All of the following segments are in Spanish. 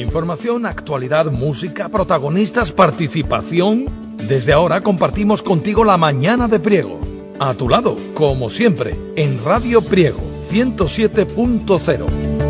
Información, actualidad, música, protagonistas, participación. Desde ahora compartimos contigo la mañana de Priego. A tu lado, como siempre, en Radio Priego 107.0.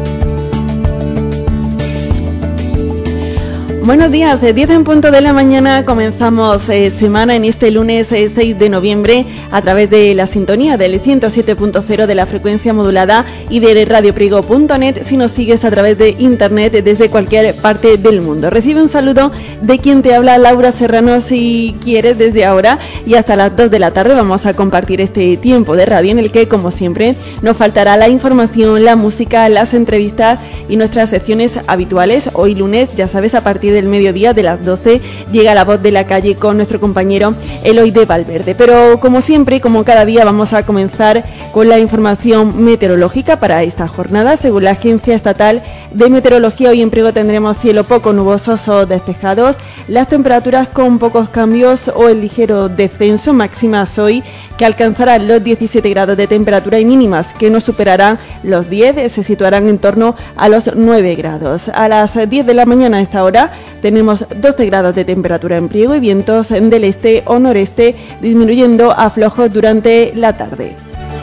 Buenos días, 10 en punto de la mañana, comenzamos semana en este lunes 6 de noviembre a través de la sintonía del 107.0 de la frecuencia modulada y de radiopriego.net si nos sigues a través de internet desde cualquier parte del mundo. Recibe un saludo de quien te habla, Laura Serrano, si quieres, desde ahora y hasta las 2 de la tarde vamos a compartir este tiempo de radio en el que, como siempre, nos faltará la información, la música, las entrevistas y nuestras secciones habituales. Hoy lunes, ya sabes, a partir del mediodía de las 12 llega La Voz de la Calle con nuestro compañero Eloy de Valverde. Pero como siempre, como cada día, vamos a comenzar con la información meteorológica para esta jornada. Según la Agencia Estatal de Meteorología, hoy en Priego tendremos cielo poco nubosos o despejados, las temperaturas con pocos cambios o el ligero descenso, máximas hoy que alcanzarán los 17 grados de temperatura y mínimas que no superarán los 10, se situarán en torno a los 9 grados. A las 10 de la mañana a esta hora tenemos 12 grados de temperatura en Priego y vientos del este o noreste disminuyendo a flojos durante la tarde.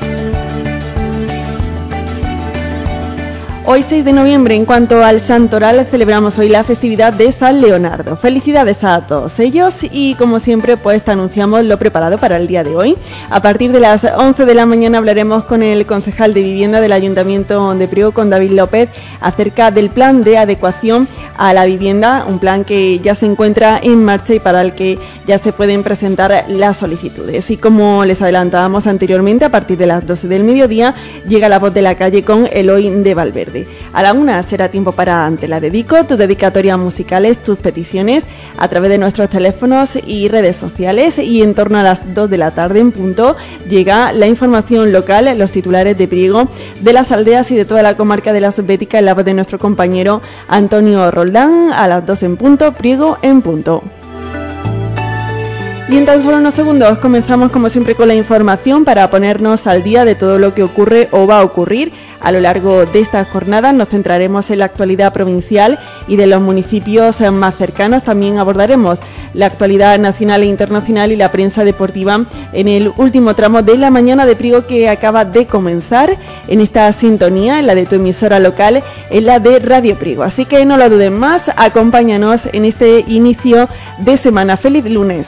Hoy 6 de noviembre, en cuanto al santoral, celebramos hoy la festividad de San Leonardo. Felicidades a todos ellos y, como siempre, pues te anunciamos lo preparado para el día de hoy. A partir de las 11 de la mañana hablaremos con el concejal de Vivienda del Ayuntamiento de Priego, con David López, acerca del plan de adecuación a la vivienda, un plan que ya se encuentra en marcha y para el que ya se pueden presentar las solicitudes. Y como les adelantábamos anteriormente, a partir de las 12 del mediodía llega La Voz de la Calle con Eloy de Valverde. A la 1 será tiempo para Te la dedico, tus dedicatorias musicales, tus peticiones a través de nuestros teléfonos y redes sociales, y en torno a las 2 de la tarde en punto llega la información local, los titulares de Priego, de las aldeas y de toda la comarca de la Subbética en la voz de nuestro compañero Antonio Roldán. A las 2 en punto, Priego en punto. Y en tan solo unos segundos comenzamos como siempre con la información para ponernos al día de todo lo que ocurre o va a ocurrir a lo largo de esta jornada. Nos centraremos en la actualidad provincial y de los municipios más cercanos. También abordaremos la actualidad nacional e internacional y la prensa deportiva en el último tramo de la mañana de Priego que acaba de comenzar en esta sintonía, en la de tu emisora local, en la de Radio Priego. Así que no lo duden más, acompáñanos en este inicio de semana. ¡Feliz lunes!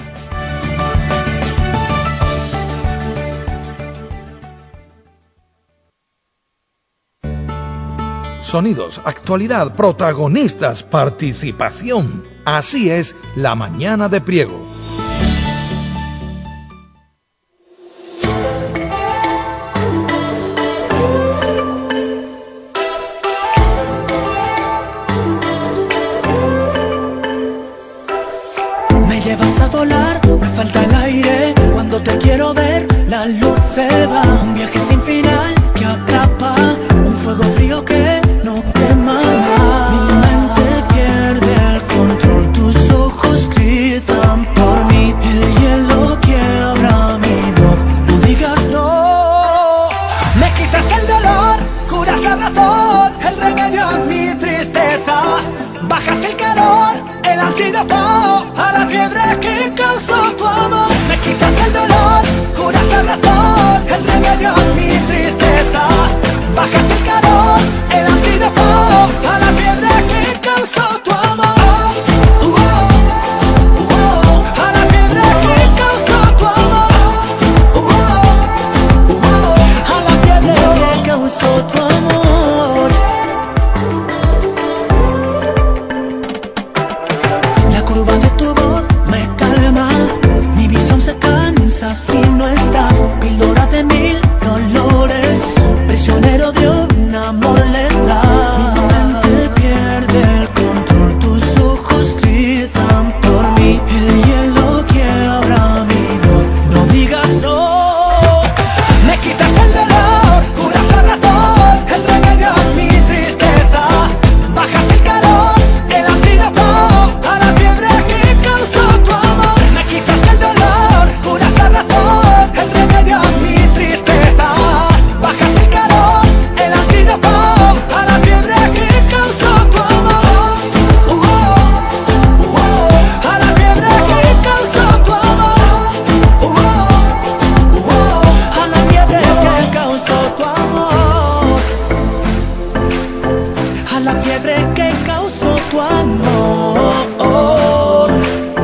Sonidos, actualidad, protagonistas, participación. Así es la mañana de Priego. Me llevas a volar, me falta el aire. Cuando te quiero ver, la luz se va. Un viaje sin final que atrapa, un fuego frío que no quema más. Mi mente pierde el control, tus ojos gritan por mí. El hielo quiebra mi voz, no digas no. Me quitas el dolor, curas la razón, el remedio a mi tristeza. Bajas el calor, el antídoto a la fiebre que causó tu amor. Me quitas el dolor, curas la razón, el remedio a mi tristeza. Bajas el calor, el antídoto a la fiebre que causó tu amor. A la fiebre que causó tu amor. A la fiebre que causó tu amor. La curva de tu voz me calma, mi visión se cansa si no estás. Píldora de 1000 dolores. la fiebre que causó tu amor.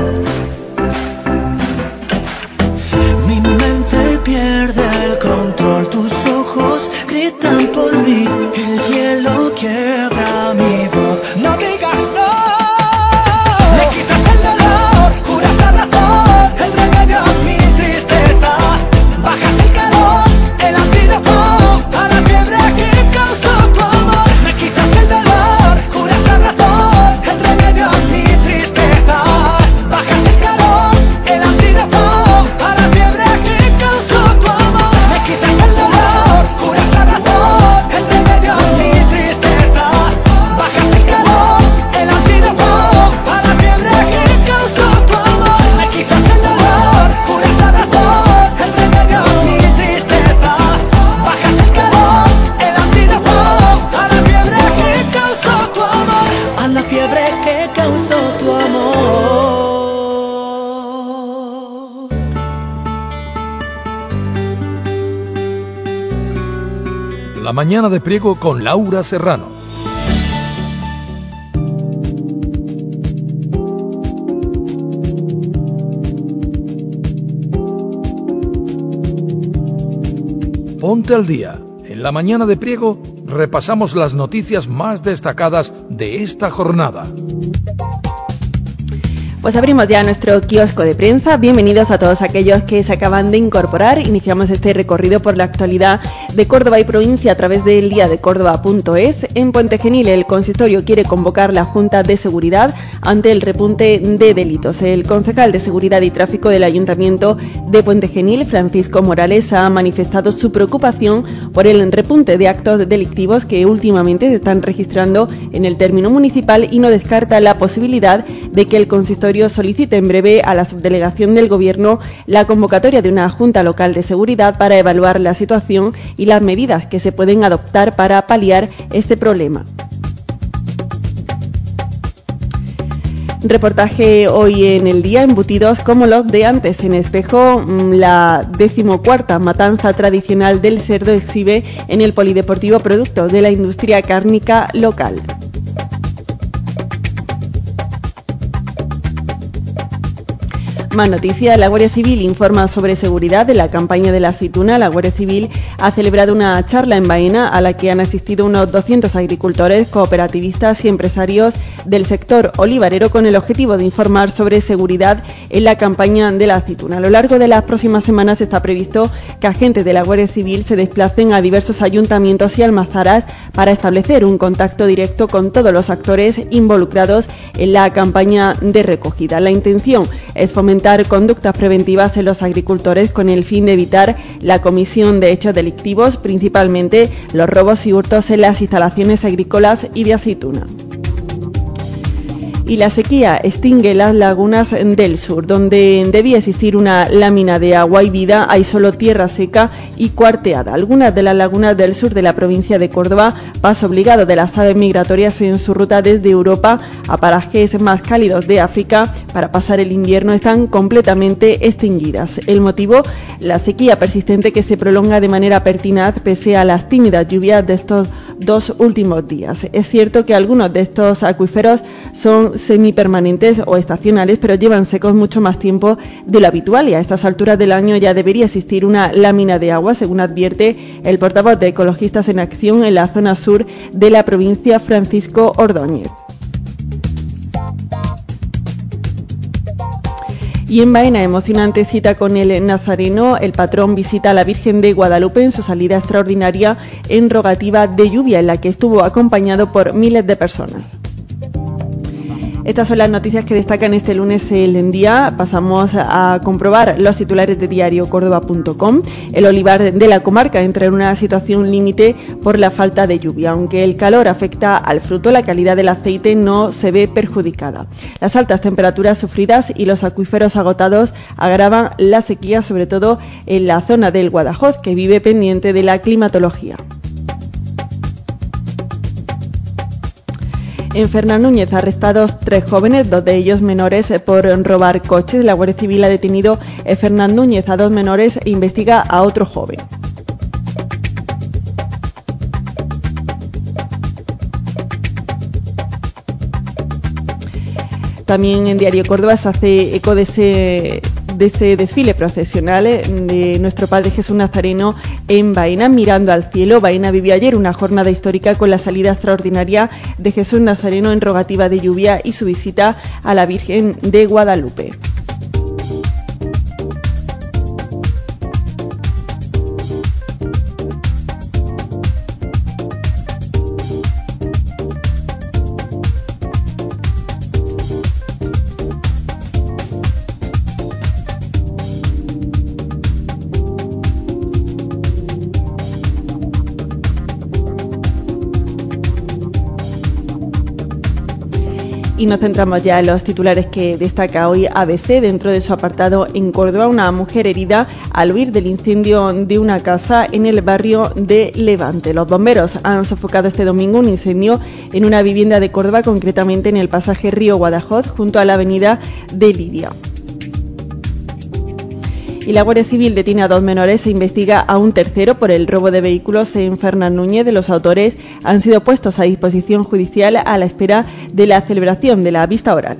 Mi mente pierde el control, tus ojos gritan por mí, el hielo quiebra mi voz. No digas no, me quitas el dolor, curas la razón, el remedio a mi tristeza, bajas el calor, el antídoto a la fiebre que causó tu amor. Me quitas el dolor, curas la razón, el remedio a mi tristeza, bajas el calor, el antídoto a la fiebre que causó tu amor. Me quitas el dolor, curas la razón, el remedio a mi tristeza, bajas el calor, el antídoto a la fiebre que causó tu amor. Me quitas el dolor, curas la razón, el remedio a mi tristeza, bajas el calor, el antídoto a la fiebre que causó tu amor, a la fiebre que causó tu amor. La mañana de Priego con Laura Serrano. Ponte al día. En la mañana de Priego repasamos las noticias más destacadas de esta jornada. Pues abrimos ya nuestro kiosco de prensa. Bienvenidos a todos aquellos que se acaban de incorporar. Iniciamos este recorrido por la actualidad de Córdoba y provincia a través del diadecórdoba.es. En Puente Genil, el consistorio quiere convocar la Junta de Seguridad ante el repunte de delitos. El concejal de Seguridad y Tráfico del Ayuntamiento de Puente Genil, Francisco Morales, ha manifestado su preocupación por el repunte de actos delictivos que últimamente se están registrando en el término municipal y no descarta la posibilidad de que el consistorio solicite en breve a la subdelegación del Gobierno la convocatoria de una Junta Local de Seguridad para evaluar la situación y las medidas que se pueden adoptar para paliar este problema. Reportaje hoy en El Día, embutidos como los de antes. En Espejo, la 14ª matanza tradicional del cerdo exhibe en el polideportivo producto de la industria cárnica local. Más noticias. La Guardia Civil informa sobre seguridad de la campaña de la aceituna. La Guardia Civil ha celebrado una charla en Baena a la que han asistido unos 200 agricultores, cooperativistas y empresarios del sector olivarero con el objetivo de informar sobre seguridad en la campaña de la aceituna. A lo largo de las próximas semanas está previsto que agentes de la Guardia Civil se desplacen a diversos ayuntamientos y almazaras para establecer un contacto directo con todos los actores involucrados en la campaña de recogida. La intención es fomentar conductas preventivas en los agricultores con el fin de evitar la comisión de hechos delictivos, principalmente los robos y hurtos en las instalaciones agrícolas y de aceituna. Y la sequía extingue las lagunas del sur. Donde debía existir una lámina de agua y vida, hay solo tierra seca y cuarteada. Algunas de las lagunas del sur de la provincia de Córdoba, paso obligado de las aves migratorias en su ruta desde Europa a parajes más cálidos de África para pasar el invierno, están completamente extinguidas. El motivo, la sequía persistente que se prolonga de manera pertinaz pese a las tímidas lluvias de estos 2 últimos días. Es cierto que algunos de estos acuíferos son semipermanentes o estacionales, pero llevan secos mucho más tiempo de lo habitual y a estas alturas del año ya debería existir una lámina de agua, según advierte el portavoz de Ecologistas en Acción en la zona sur de la provincia, Francisco Ordóñez. Y en Baena, emocionante cita con el Nazareno. El patrón visita a la Virgen de Guadalupe en su salida extraordinaria en rogativa de lluvia, en la que estuvo acompañado por miles de personas. Estas son las noticias que destacan este lunes el día. Pasamos a comprobar los titulares de diariocórdoba.com. El olivar de la comarca entra en una situación límite por la falta de lluvia. Aunque el calor afecta al fruto, la calidad del aceite no se ve perjudicada. Las altas temperaturas sufridas y los acuíferos agotados agravan la sequía, sobre todo en la zona del Guadajoz, que vive pendiente de la climatología. En Fernandúñez, arrestados 3 jóvenes, 2 de ellos menores, por robar coches. La Guardia Civil ha detenido en Fernandúñez a 2 menores e investiga a otro joven. También en Diario Córdoba se hace eco de ese desfile procesional de nuestro Padre Jesús Nazareno en Baena, mirando al cielo. Baena vivió ayer una jornada histórica con la salida extraordinaria de Jesús Nazareno en rogativa de lluvia y su visita a la Virgen de Guadalupe. Y nos centramos ya en los titulares que destaca hoy ABC dentro de su apartado en Córdoba. Una mujer herida al huir del incendio de una casa en el barrio de Levante. Los bomberos han sofocado este domingo un incendio en una vivienda de Córdoba, concretamente en el pasaje Río Guadajoz, junto a la avenida de Lidia. Y la Guardia Civil detiene a 2 menores e investiga a un tercero por el robo de vehículos en Fernán Núñez. De los autores han sido puestos a disposición judicial a la espera de la celebración de la vista oral.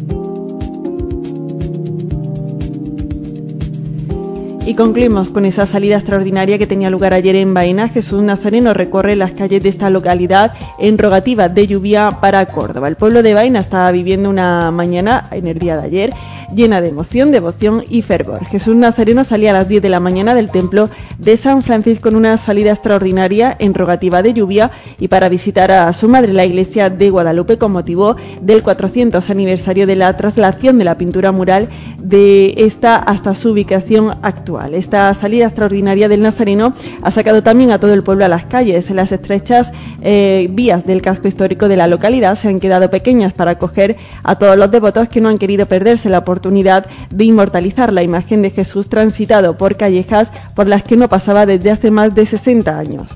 Y concluimos con esa salida extraordinaria que tenía lugar ayer en Baena. Jesús Nazareno recorre las calles de esta localidad en rogativa de lluvia para Córdoba. El pueblo de Baena estaba viviendo una mañana, en el día de ayer, llena de emoción, devoción y fervor. Jesús Nazareno salía a las 10 de la mañana del templo de San Francisco en una salida extraordinaria en rogativa de lluvia y para visitar a su madre la iglesia de Guadalupe con motivo del 400 aniversario de la traslación de la pintura mural de esta hasta su ubicación actual. Esta salida extraordinaria del Nazareno ha sacado también a todo el pueblo a las calles. Las estrechas vías del casco histórico de la localidad se han quedado pequeñas para acoger a todos los devotos que no han querido perderse la oportunidad de inmortalizar la imagen de Jesús transitado por callejas por las que no pasaba desde hace más de 60 años.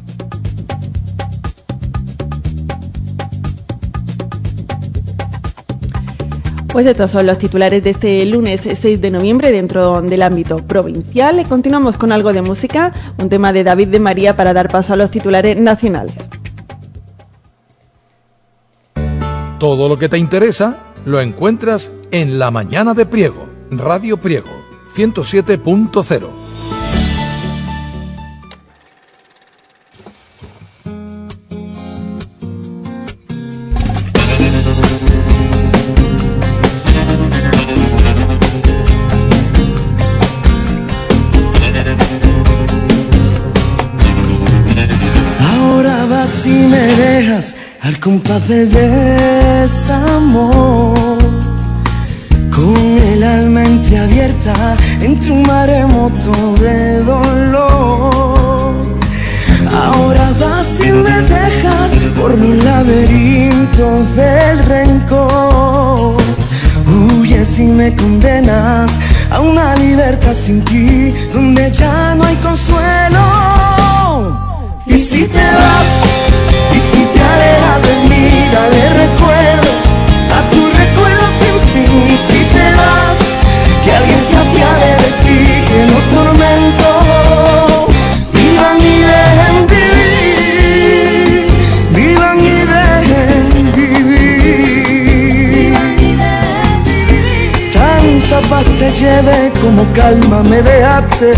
Pues estos son los titulares de este lunes 6 de noviembre dentro del ámbito provincial. Continuamos con algo de música, un tema de David de María para dar paso a los titulares nacionales. Todo lo que te interesa lo encuentras en La Mañana de Priego, Radio Priego, 107.0. Si me dejas al compás del desamor, con el alma entreabierta entre un maremoto de dolor. Ahora vas y me dejas por un laberinto del rencor. Huyes y me condenas a una libertad sin ti, donde ya no hay consuelo. Y si te vas, y si te alejas de mí, dale recuerdos a tu recuerdo sin fin. Y si te vas, que alguien se apiade de ti, que los tormentos vivan y dejen vivir, vivan y dejen vivir. Tanta paz te lleve como calma me dejaste.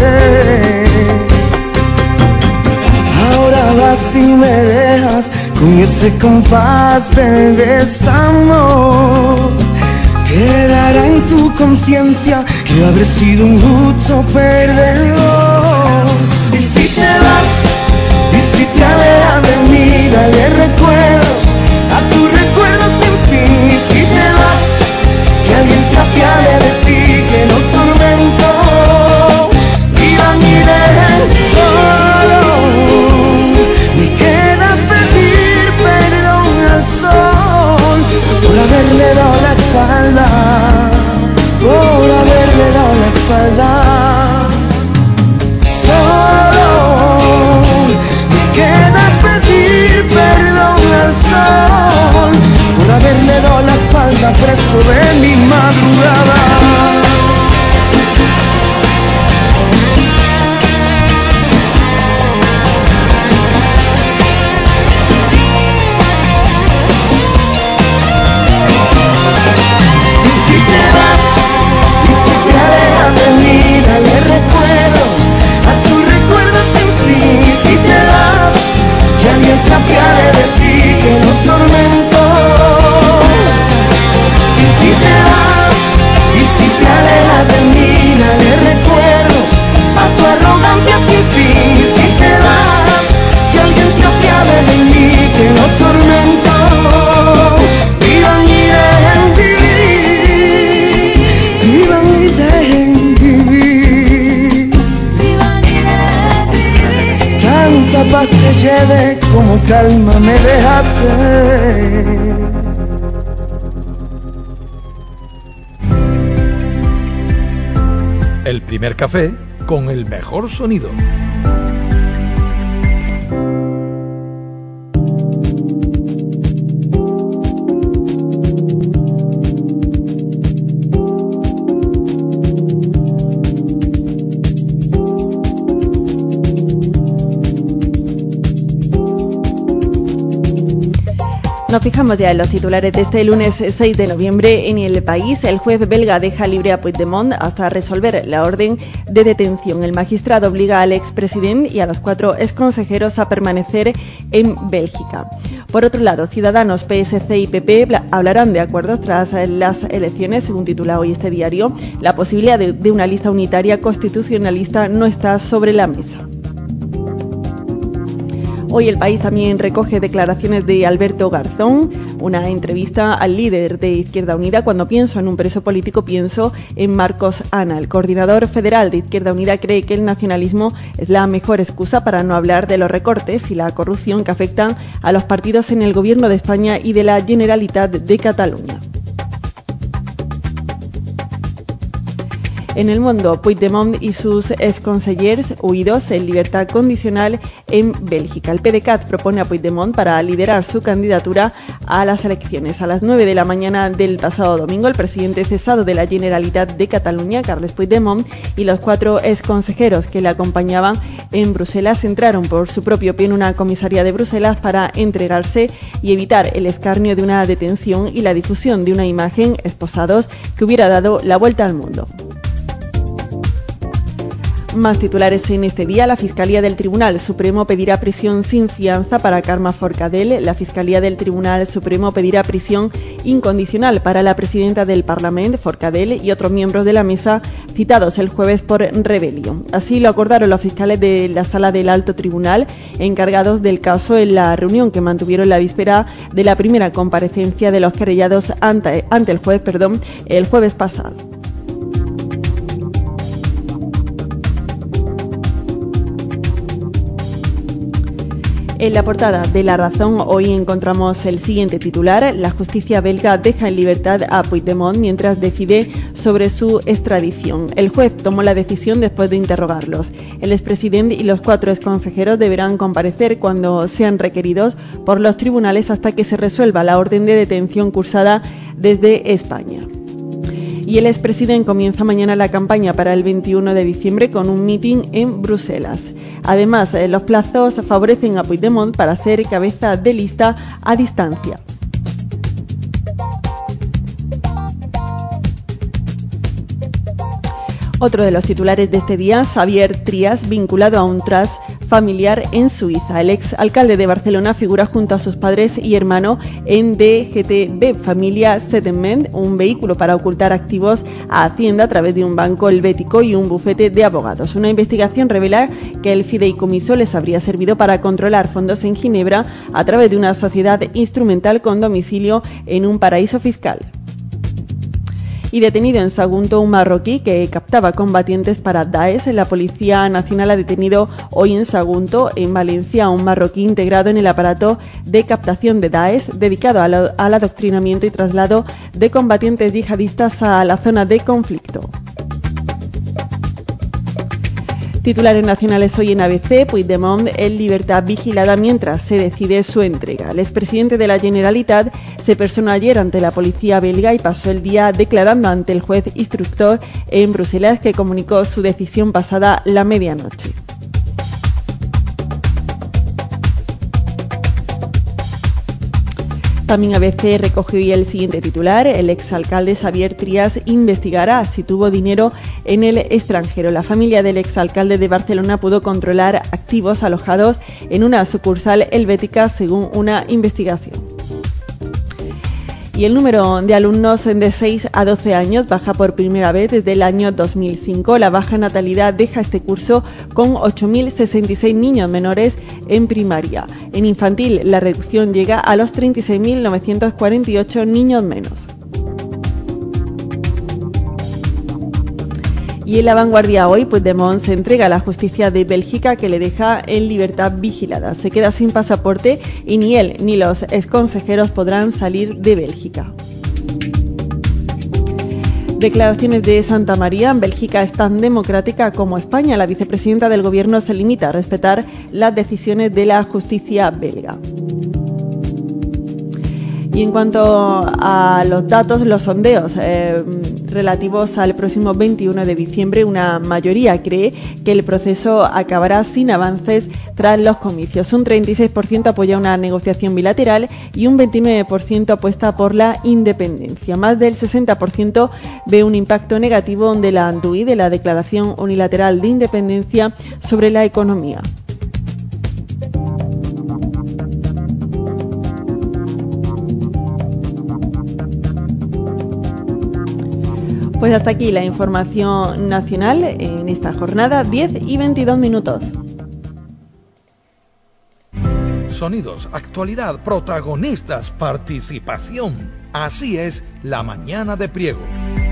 Ahora vas y me dejas con ese compás de desamor. Quedará en tu conciencia que habré sido un justo perdedor. Y si te vas, y si te alejas de mí, dale recuerdos a tu recuerdo sin fin. Y si te vas, que alguien se apiade de ti, que los tormentos vivan y dejen solo. Me queda pedir perdón al sol por haberle dado la espalda, por haberle dado la espalda. Solo me queda pedir perdón al sol por haberle dado la espalda preso de mi madrugada. Y quedé, como calma me dejaste. El primer café con el mejor sonido. Nos fijamos ya en los titulares de este lunes 6 de noviembre. En El País, el juez belga deja libre a Puigdemont hasta resolver la orden de detención. El magistrado obliga al expresidente y a los 4 exconsejeros a permanecer en Bélgica. Por otro lado, Ciudadanos, PSC y PP hablarán de acuerdos tras las elecciones, según titula hoy este diario. La posibilidad de una lista unitaria constitucionalista no está sobre la mesa. Hoy El País también recoge declaraciones de Alberto Garzón, una entrevista al líder de Izquierda Unida. Cuando pienso en un preso político, pienso en Marcos Ana. El coordinador federal de Izquierda Unida cree que el nacionalismo es la mejor excusa para no hablar de los recortes y la corrupción que afectan a los partidos en el Gobierno de España y de la Generalitat de Cataluña. En El Mundo, Puigdemont y sus exconsellers huidos en libertad condicional en Bélgica. El PDeCAT propone a Puigdemont para liderar su candidatura a las elecciones. A las 9 de la mañana del pasado domingo, el presidente cesado de la Generalitat de Cataluña, Carles Puigdemont, y los 4 exconsejeros que le acompañaban en Bruselas entraron por su propio pie en una comisaría de Bruselas para entregarse y evitar el escarnio de una detención y la difusión de una imagen esposados que hubiera dado la vuelta al mundo. Más titulares en este día. La Fiscalía del Tribunal Supremo pedirá prisión sin fianza para Carme Forcadell. La Fiscalía del Tribunal Supremo pedirá prisión incondicional para la presidenta del Parlamento, Forcadell, y otros miembros de la mesa citados el jueves por rebelión. Así lo acordaron los fiscales de la Sala del Alto Tribunal encargados del caso en la reunión que mantuvieron la víspera de la primera comparecencia de los querellados ante el juez, el jueves pasado. En la portada de La Razón hoy encontramos el siguiente titular: la justicia belga deja en libertad a Puigdemont mientras decide sobre su extradición. El juez tomó la decisión después de interrogarlos. El expresidente y los 4 exconsejeros deberán comparecer cuando sean requeridos por los tribunales hasta que se resuelva la orden de detención cursada desde España. Y el expresidente comienza mañana la campaña para el 21 de diciembre con un mitin en Bruselas. Además, los plazos favorecen a Puigdemont para ser cabeza de lista a distancia. Otro de los titulares de este día: Xavier Trias vinculado a un trust familiar en Suiza. El exalcalde de Barcelona figura junto a sus padres y hermano en DGTB Familia Settlement, un vehículo para ocultar activos a Hacienda a través de un banco helvético y un bufete de abogados. Una investigación revela que el fideicomiso les habría servido para controlar fondos en Ginebra a través de una sociedad instrumental con domicilio en un paraíso fiscal. Y detenido en Sagunto un marroquí que captaba combatientes para Daesh. La Policía Nacional ha detenido hoy en Sagunto, en Valencia, a un marroquí integrado en el aparato de captación de Daesh, dedicado al adoctrinamiento y traslado de combatientes yihadistas a la zona de conflicto. Titulares nacionales hoy en ABC: Puigdemont en libertad vigilada mientras se decide su entrega. El expresidente de la Generalitat se personó ayer ante la policía belga y pasó el día declarando ante el juez instructor en Bruselas, que comunicó su decisión pasada la medianoche. También ABC recoge hoy el siguiente titular: el exalcalde Xavier Trias investigará si tuvo dinero en el extranjero. La familia del exalcalde de Barcelona pudo controlar activos alojados en una sucursal helvética según una investigación. Y el número de alumnos de 6 a 12 años baja por primera vez desde el año 2005. La baja natalidad deja este curso con 8.066 niños menores en primaria. En infantil, la reducción llega a los 36.948 niños menos. Y en La Vanguardia hoy, Puigdemont se entrega a la justicia de Bélgica, que le deja en libertad vigilada. Se queda sin pasaporte y ni él ni los exconsejeros podrán salir de Bélgica. Declaraciones de Santamaría. Bélgica es tan democrática como España. La vicepresidenta del Gobierno se limita a respetar las decisiones de la justicia belga. Y en cuanto a los datos, los sondeos relativos al próximo 21 de diciembre, una mayoría cree que el proceso acabará sin avances tras los comicios. Un 36% apoya una negociación bilateral y un 29% apuesta por la independencia. Más del 60% ve un impacto negativo de la DUI, de la Declaración Unilateral de Independencia, sobre la economía. Pues hasta aquí la información nacional en esta jornada, 10 y 22 minutos. Sonidos, actualidad, protagonistas, participación. Así es La Mañana de Priego.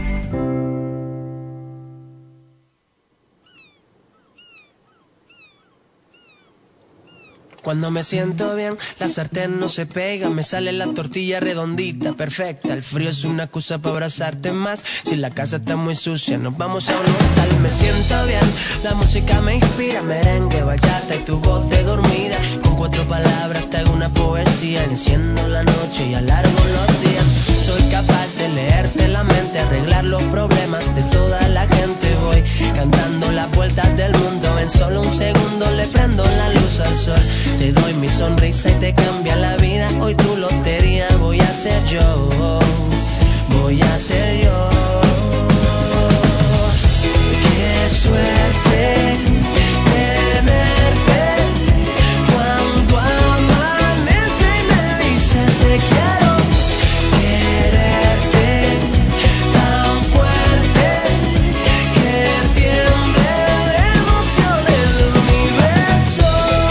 Cuando me siento bien, la sartén no se pega, me sale la tortilla redondita, perfecta. El frío es una excusa para abrazarte más. Si la casa está muy sucia, nos vamos a un hotel. Me siento bien, la música me inspira, merengue, bachata y tu voz de dormida. Con 4 palabras te hago una poesía, enciendo la noche y alargo los días. Soy capaz de leerte la mente, arreglar los problemas de toda la gente. Voy cantando las vueltas del mundo, en solo un segundo le prendo la luz al sol. Te doy mi sonrisa y te cambia la vida. Hoy tu lotería voy a ser yo, voy a ser yo. Qué suerte tenerte cuando amanece y me dices te quiero. Quererte tan fuerte que tiemble de emoción el universo.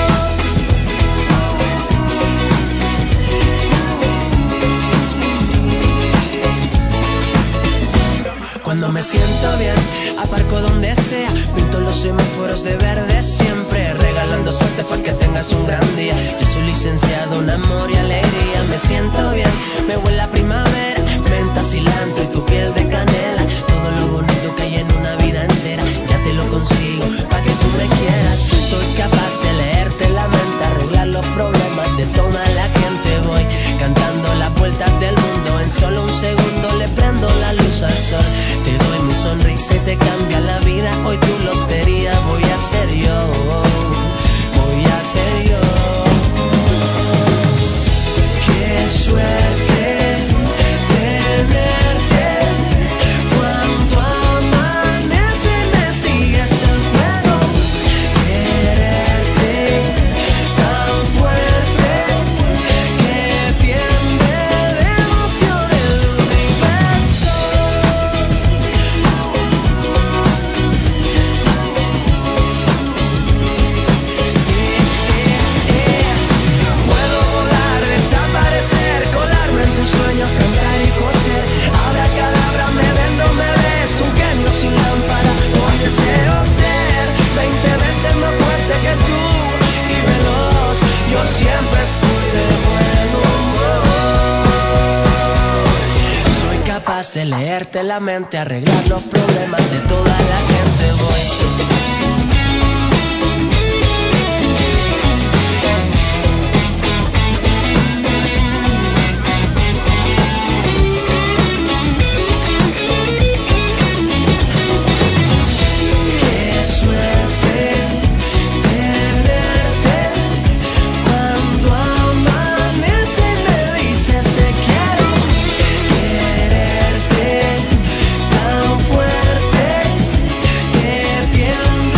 Cuando me siento bien, aparco donde sea, pinto los semáforos de verde siempre, regalando suerte para que tengas un gran día. Yo soy licenciado en amor y alegría. Me siento bien, me huele a primavera, menta, cilantro y tu piel de canela. Todo lo bonito que hay en una vida entera, ya te lo consigo para que tú me quieras. Soy capaz de leerte la mente, arreglar los problemas de toda la gente. Voy cantando las vueltas del mundo, en solo un segundo le prendo la luz al sol. Te doy mi sonrisa y te cambia la vida. Hoy tu lotería voy a ser yo, voy a ser yo. Qué suerte tenerte cuando amanece y me sigues el juego. Quererte tan fuerte que tiemble de emoción el universo. Puedo volar, desaparecer, colarme en tus sueños, cantar y coser. Abracadabra, me vendo, me ves, un genio sin lámpara. Hoy deseo ser 20 veces más fuerte que tú y veloz. Yo siempre estoy de buen humor. Soy capaz de leerte la mente, arreglar los problemas de toda la gente. Voy. Qué suerte tenerte cuando amanece y me dices te quiero. Quererte tan fuerte que tiemble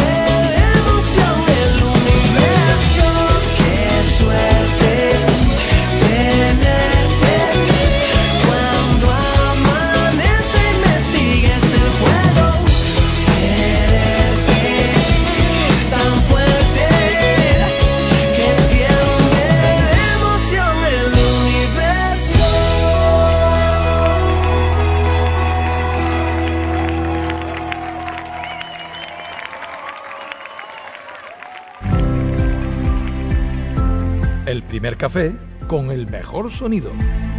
primer café con el mejor sonido.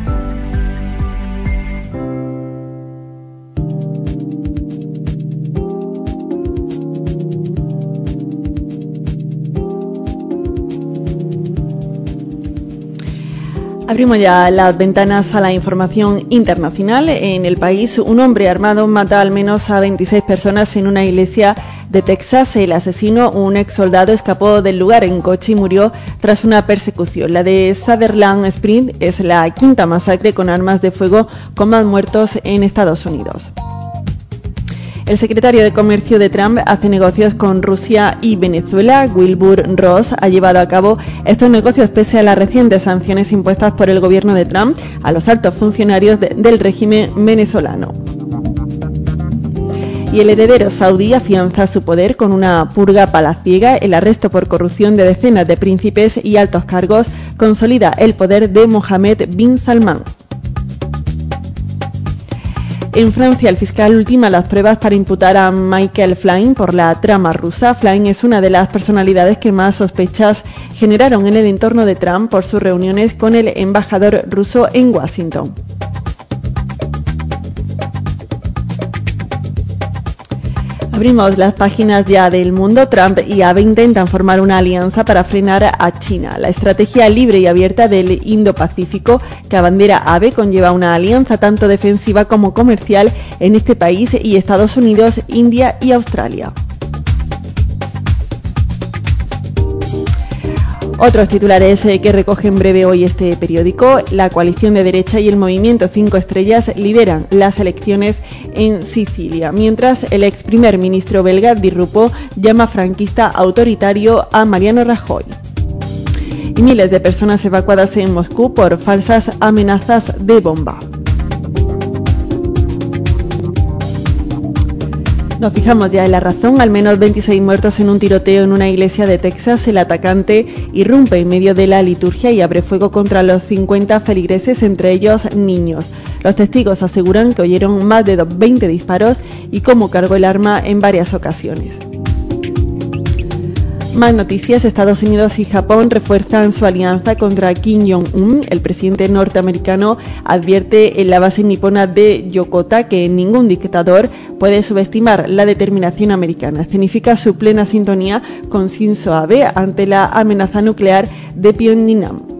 Abrimos ya las ventanas a la información internacional. En el país, un hombre armado mata al menos a 26 personas en una iglesia de Texas. El asesino, un ex soldado, escapó del lugar en coche y murió tras una persecución. La de Sutherland Springs es la quinta masacre con armas de fuego con más muertos en Estados Unidos. El secretario de Comercio de Trump hace negocios con Rusia y Venezuela. Wilbur Ross ha llevado a cabo estos negocios pese a las recientes sanciones impuestas por el gobierno de Trump a los altos funcionarios del régimen venezolano. Y el heredero saudí afianza su poder con una purga palaciega. El arresto por corrupción de decenas de príncipes y altos cargos consolida el poder de Mohammed bin Salman. En Francia, el fiscal ultima las pruebas para imputar a Michael Flynn por la trama rusa. Flynn es una de las personalidades que más sospechas generaron en el entorno de Trump por sus reuniones con el embajador ruso en Washington. Abrimos las páginas ya del mundo. Trump y Abe intentan formar una alianza para frenar a China. La estrategia libre y abierta del Indo-Pacífico que abandera Abe conlleva una alianza tanto defensiva como comercial en este país y Estados Unidos, India y Australia. Otros titulares que recoge en breve hoy este periódico. La coalición de derecha y el movimiento 5 estrellas lideran las elecciones en Sicilia, mientras el ex primer ministro belga Di Rupo llama franquista autoritario a Mariano Rajoy. Y miles de personas evacuadas en Moscú por falsas amenazas de bomba. Nos fijamos ya en La Razón. Al menos 26 muertos en un tiroteo en una iglesia de Texas. El atacante irrumpe en medio de la liturgia y abre fuego contra los 50 feligreses, entre ellos niños. Los testigos aseguran que oyeron más de 20 disparos y cómo cargó el arma en varias ocasiones. Más noticias. Estados Unidos y Japón refuerzan su alianza contra Kim Jong-un. El presidente norteamericano advierte en la base nipona de Yokota que ningún dictador puede subestimar la determinación americana. Significa su plena sintonía con Shinzo Abe ante la amenaza nuclear de Pyongyang.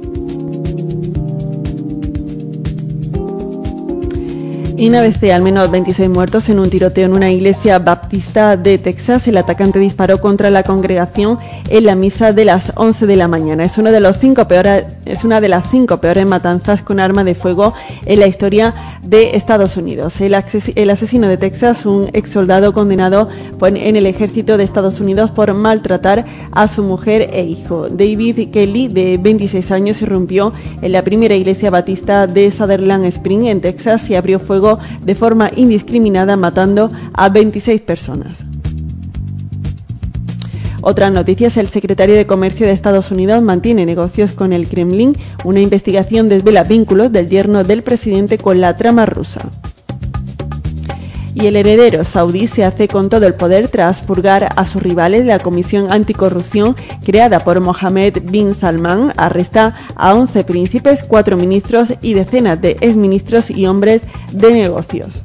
En ABC, al menos 26 muertos en un tiroteo en una iglesia baptista de Texas. El atacante disparó contra la congregación en la misa de las 11 de la mañana. Es una de las 5 peores matanzas con arma de fuego en la historia de Estados Unidos. El asesino de Texas, un ex soldado condenado en el ejército de Estados Unidos por maltratar a su mujer e hijo. David Kelly, de 26 años, irrumpió en la primera iglesia baptista de Sutherland Springs, en Texas, y abrió fuego de forma indiscriminada, matando a 26 personas. Otras noticias. El secretario de Comercio de Estados Unidos mantiene negocios con el Kremlin. Una investigación desvela vínculos del yerno del presidente con la trama rusa. Y el heredero saudí se hace con todo el poder tras purgar a sus rivales. La Comisión Anticorrupción, creada por Mohammed bin Salman, arresta a 11 príncipes, 4 ministros y decenas de exministros y hombres de negocios.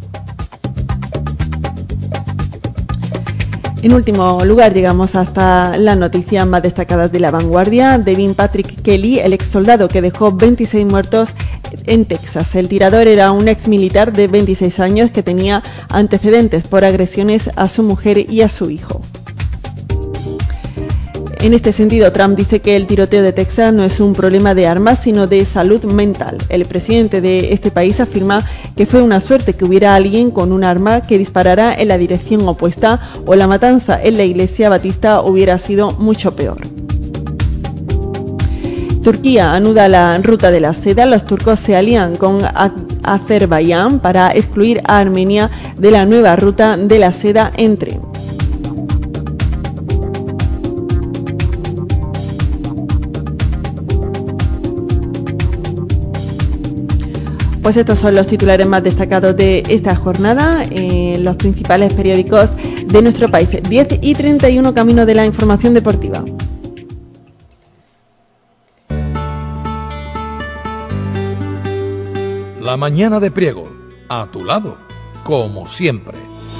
En último lugar, llegamos hasta las noticias más destacadas de La Vanguardia. Devin Patrick Kelly, el ex soldado que dejó 26 muertos en Texas. El tirador era un ex militar de 26 años que tenía antecedentes por agresiones a su mujer y a su hijo. En este sentido, Trump dice que el tiroteo de Texas no es un problema de armas, sino de salud mental. El presidente de este país afirma que fue una suerte que hubiera alguien con un arma que disparara en la dirección opuesta, o la matanza en la iglesia batista hubiera sido mucho peor. Turquía anuda la ruta de la seda. Los turcos se alían con Azerbaiyán para excluir a Armenia de la nueva ruta de la seda en tren. Pues estos son los titulares más destacados de esta jornada en los principales periódicos de nuestro país. 10:31, camino de la información deportiva. La mañana de Priego, a tu lado, como siempre.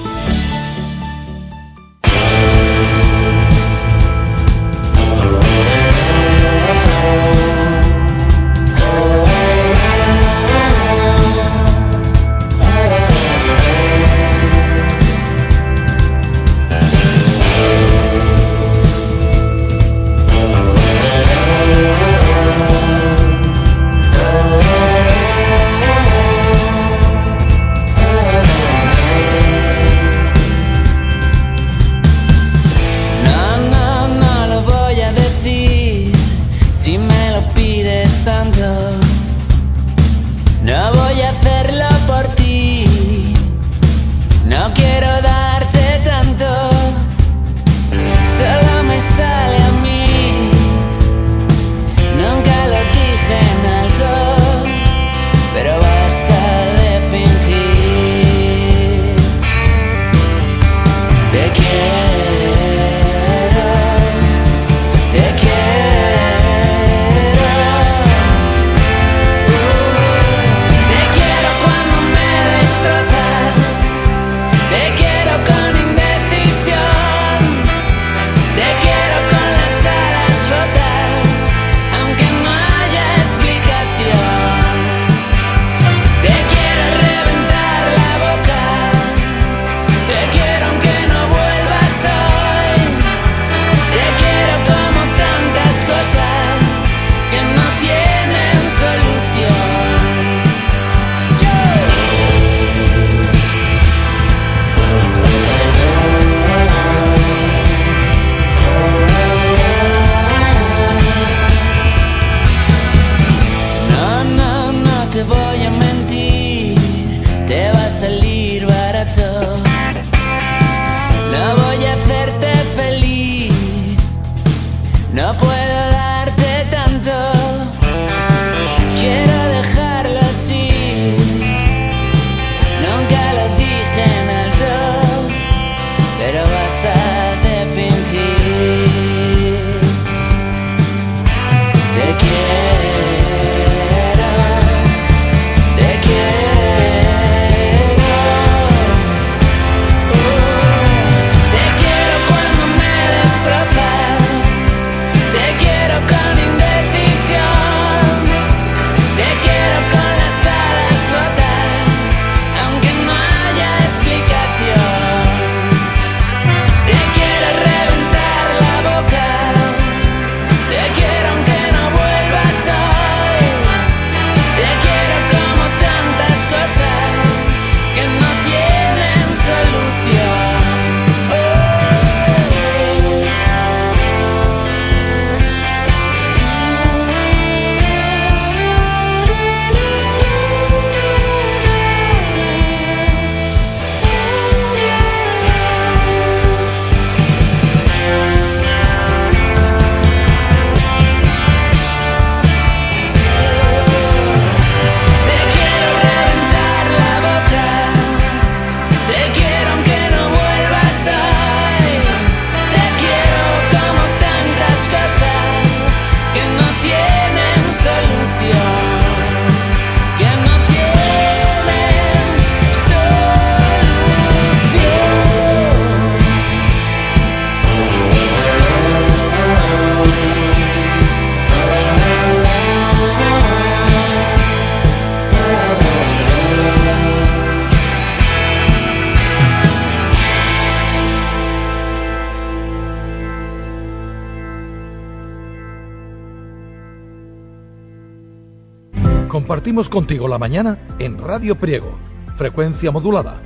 Compartimos contigo la mañana en Radio Priego, frecuencia modulada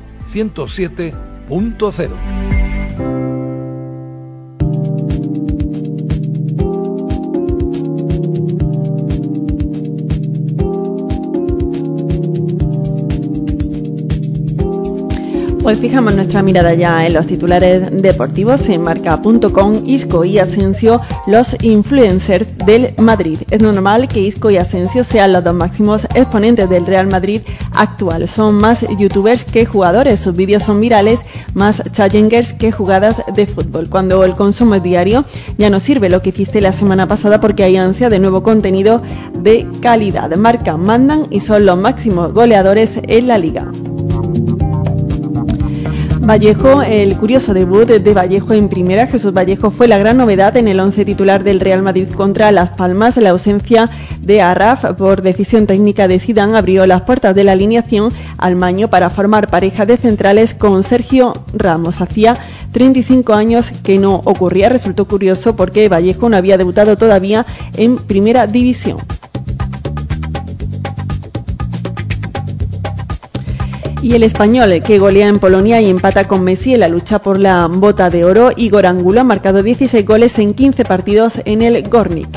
107.0. Pues fijamos nuestra mirada ya en los titulares deportivos en marca.com. Isco y Asensio, los influencers del Madrid. Es normal que Isco y Asensio sean los dos máximos exponentes del Real Madrid actual. Son más youtubers que jugadores, sus vídeos son virales, más challengers que jugadas de fútbol. Cuando el consumo es diario, ya no sirve lo que hiciste la semana pasada porque hay ansia de nuevo contenido de calidad. Marca, mandan y son los máximos goleadores en la liga. Vallejo, el curioso debut de Vallejo en primera. Jesús Vallejo fue la gran novedad en el 11 titular del Real Madrid contra Las Palmas. La ausencia de Arraf por decisión técnica de Zidane abrió las puertas de la alineación al Maño para formar pareja de centrales con Sergio Ramos. Hacía 35 años que no ocurría. Resultó curioso porque Vallejo no había debutado todavía en primera división. Y el Español, que golea en Polonia y empata con Messi en la lucha por la Bota de Oro. Igor Angulo ha marcado 16 goles en 15 partidos en el Gornik.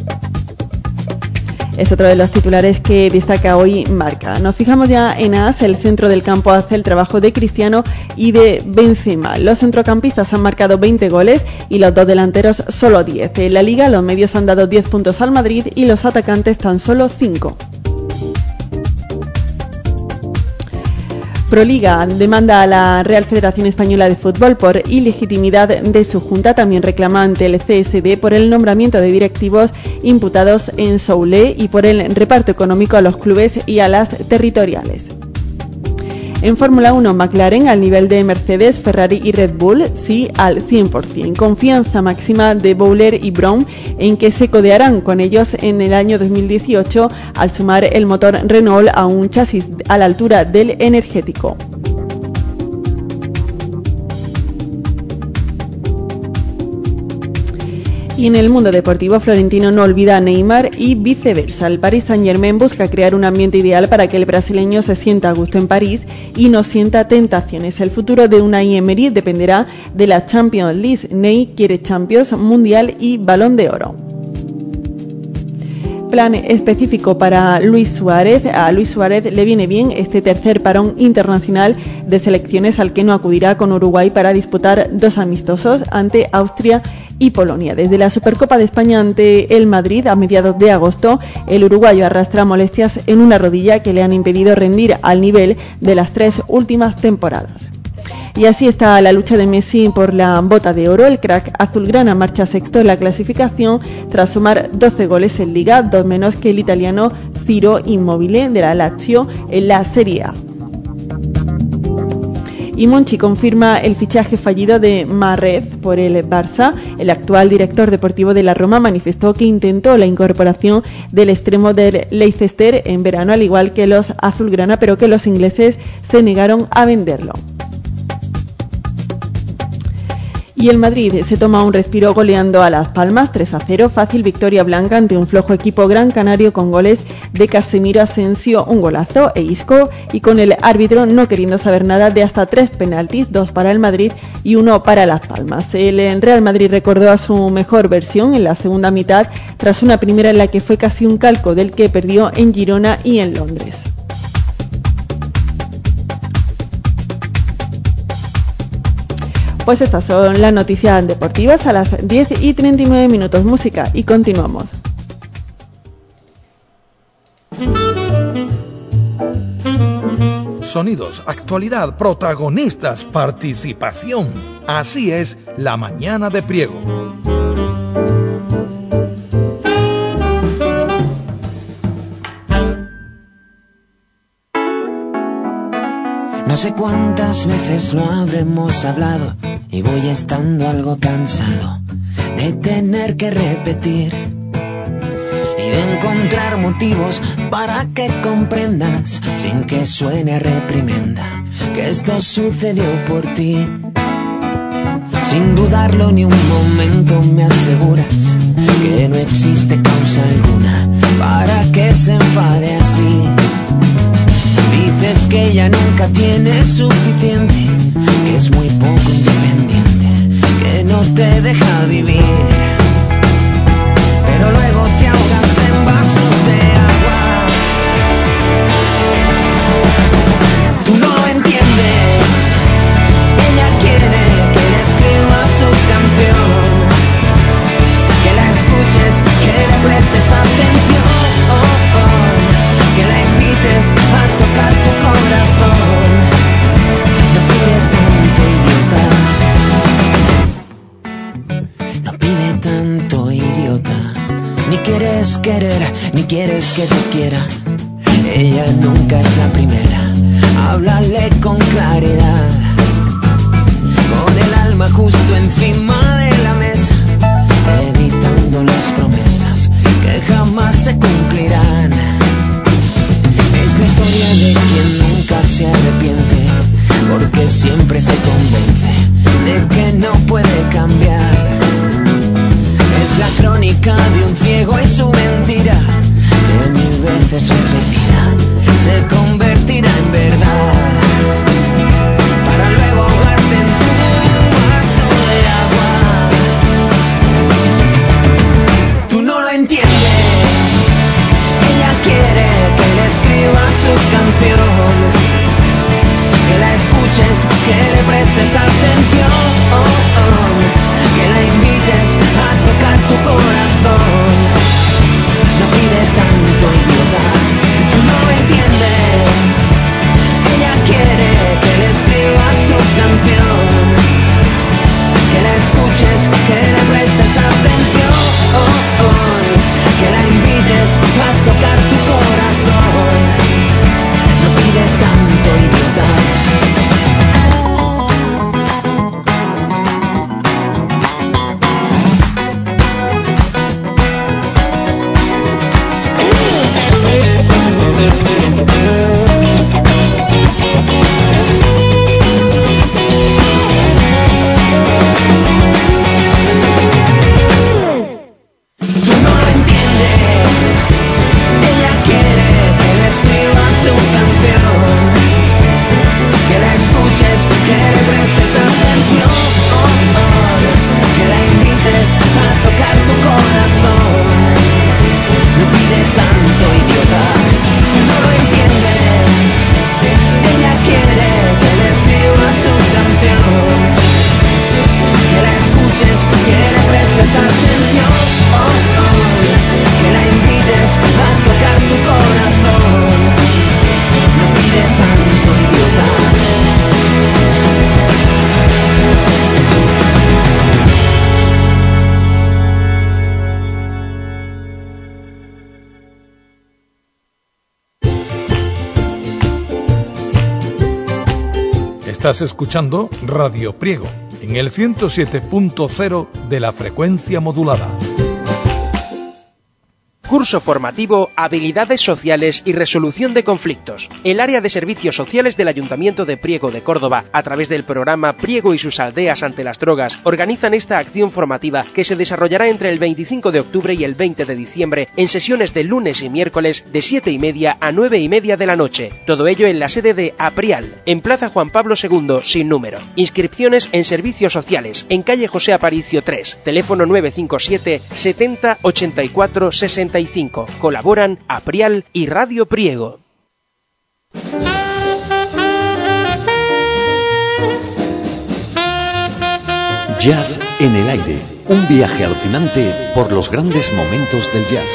Es otro de los titulares que destaca hoy Marca. Nos fijamos ya en AS. El centro del campo hace el trabajo de Cristiano y de Benzema. Los centrocampistas han marcado 20 goles y los dos delanteros solo 10. En la Liga los medios han dado 10 puntos al Madrid y los atacantes tan solo 5. Proliga demanda a la Real Federación Española de Fútbol por ilegitimidad de su junta. También reclama ante el CSD por el nombramiento de directivos imputados en Soule y por el reparto económico a los clubes y a las territoriales. En Fórmula 1, McLaren al nivel de Mercedes, Ferrari y Red Bull, sí al 100%. Confianza máxima de Bowler y Brown en que se codearán con ellos en el año 2018 al sumar el motor Renault a un chasis a la altura del energético. Y en el mundo deportivo, Florentino no olvida a Neymar y viceversa. El Paris Saint-Germain busca crear un ambiente ideal para que el brasileño se sienta a gusto en París y no sienta tentaciones. El futuro de Unai Emery dependerá de la Champions League. Ney quiere Champions, Mundial y Balón de Oro. Plan específico para Luis Suárez. A Luis Suárez le viene bien este tercer parón internacional de selecciones al que no acudirá con Uruguay para disputar 2 amistosos ante Austria y Polonia. Desde la Supercopa de España ante el Madrid a mediados de agosto, el uruguayo arrastra molestias en una rodilla que le han impedido rendir al nivel de las 3 últimas temporadas. Y así está la lucha de Messi por la Bota de Oro. El crack azulgrana marcha sexto en la clasificación tras sumar 12 goles en Liga, 2 menos que el italiano Ciro Immobile de la Lazio en la Serie A. Y Monchi confirma el fichaje fallido de Mahrez por el Barça. El actual director deportivo de la Roma manifestó que intentó la incorporación del extremo del Leicester en verano, al igual que los azulgrana, pero que los ingleses se negaron a venderlo. Y el Madrid se toma un respiro goleando a Las Palmas 3-0, fácil victoria blanca ante un flojo equipo gran canario con goles de Casemiro, Asensio, un golazo e Isco, y con el árbitro no queriendo saber nada de hasta 3 penaltis, 2 para el Madrid y 1 para Las Palmas. El Real Madrid recordó a su mejor versión en la segunda mitad tras una primera en la que fue casi un calco del que perdió en Girona y en Londres. Pues estas son las noticias deportivas a las 10:39. Música y continuamos. Sonidos, actualidad, protagonistas, participación. Así es La Mañana de Priego. No sé cuántas veces lo habremos hablado y voy estando algo cansado de tener que repetir y de encontrar motivos para que comprendas sin que suene a reprimenda que esto sucedió por ti. Sin dudarlo ni un momento me aseguras que no existe causa alguna para que se enfade así. Dices que ella nunca tiene suficiente, que es muy poco independiente, que no te deja vivir. Pero luego te ahogas en vasos de agua. Tú no entiendes querer, ni quieres que te quiera. Ella nunca es la primera. Háblale con claridad, con el alma justo encima de la mesa, evitando las promesas que jamás se cumplirán. Es la historia de quien nunca se arrepiente, porque siempre se convence de que no puede cambiar. Es la crónica de un ciego y su mentira, que 1000 veces repetida se convertirá en verdad, para luego ahogarte en tu vaso de agua. Tú no lo entiendes, ella quiere que le escribas su canción, que la escuches, que le prestes atención, que la invites a tocar tu corazón. No pide tanto, idiota, tú no lo entiendes. Ella quiere que le escribas su canción, que la escuches, que le prestes atención, que la invites a tocar tu corazón. No pide tanto, idiota. Estás escuchando Radio Priego en el 107.0 de la frecuencia modulada. Curso formativo Habilidades Sociales y Resolución de Conflictos. El área de servicios sociales del Ayuntamiento de Priego de Córdoba, a través del programa Priego y sus aldeas ante las drogas, organizan esta acción formativa que se desarrollará entre el 25 de octubre y el 20 de diciembre en sesiones de lunes y miércoles de 7:30 a 9:30 de la noche. Todo ello en la sede de Aprial, en Plaza Juan Pablo II, sin número. Inscripciones en servicios sociales, en calle José Aparicio 3, teléfono 957 70 84 65. Colaboran Aprial y Radio Priego. Jazz en el aire, un viaje alucinante por los grandes momentos del jazz.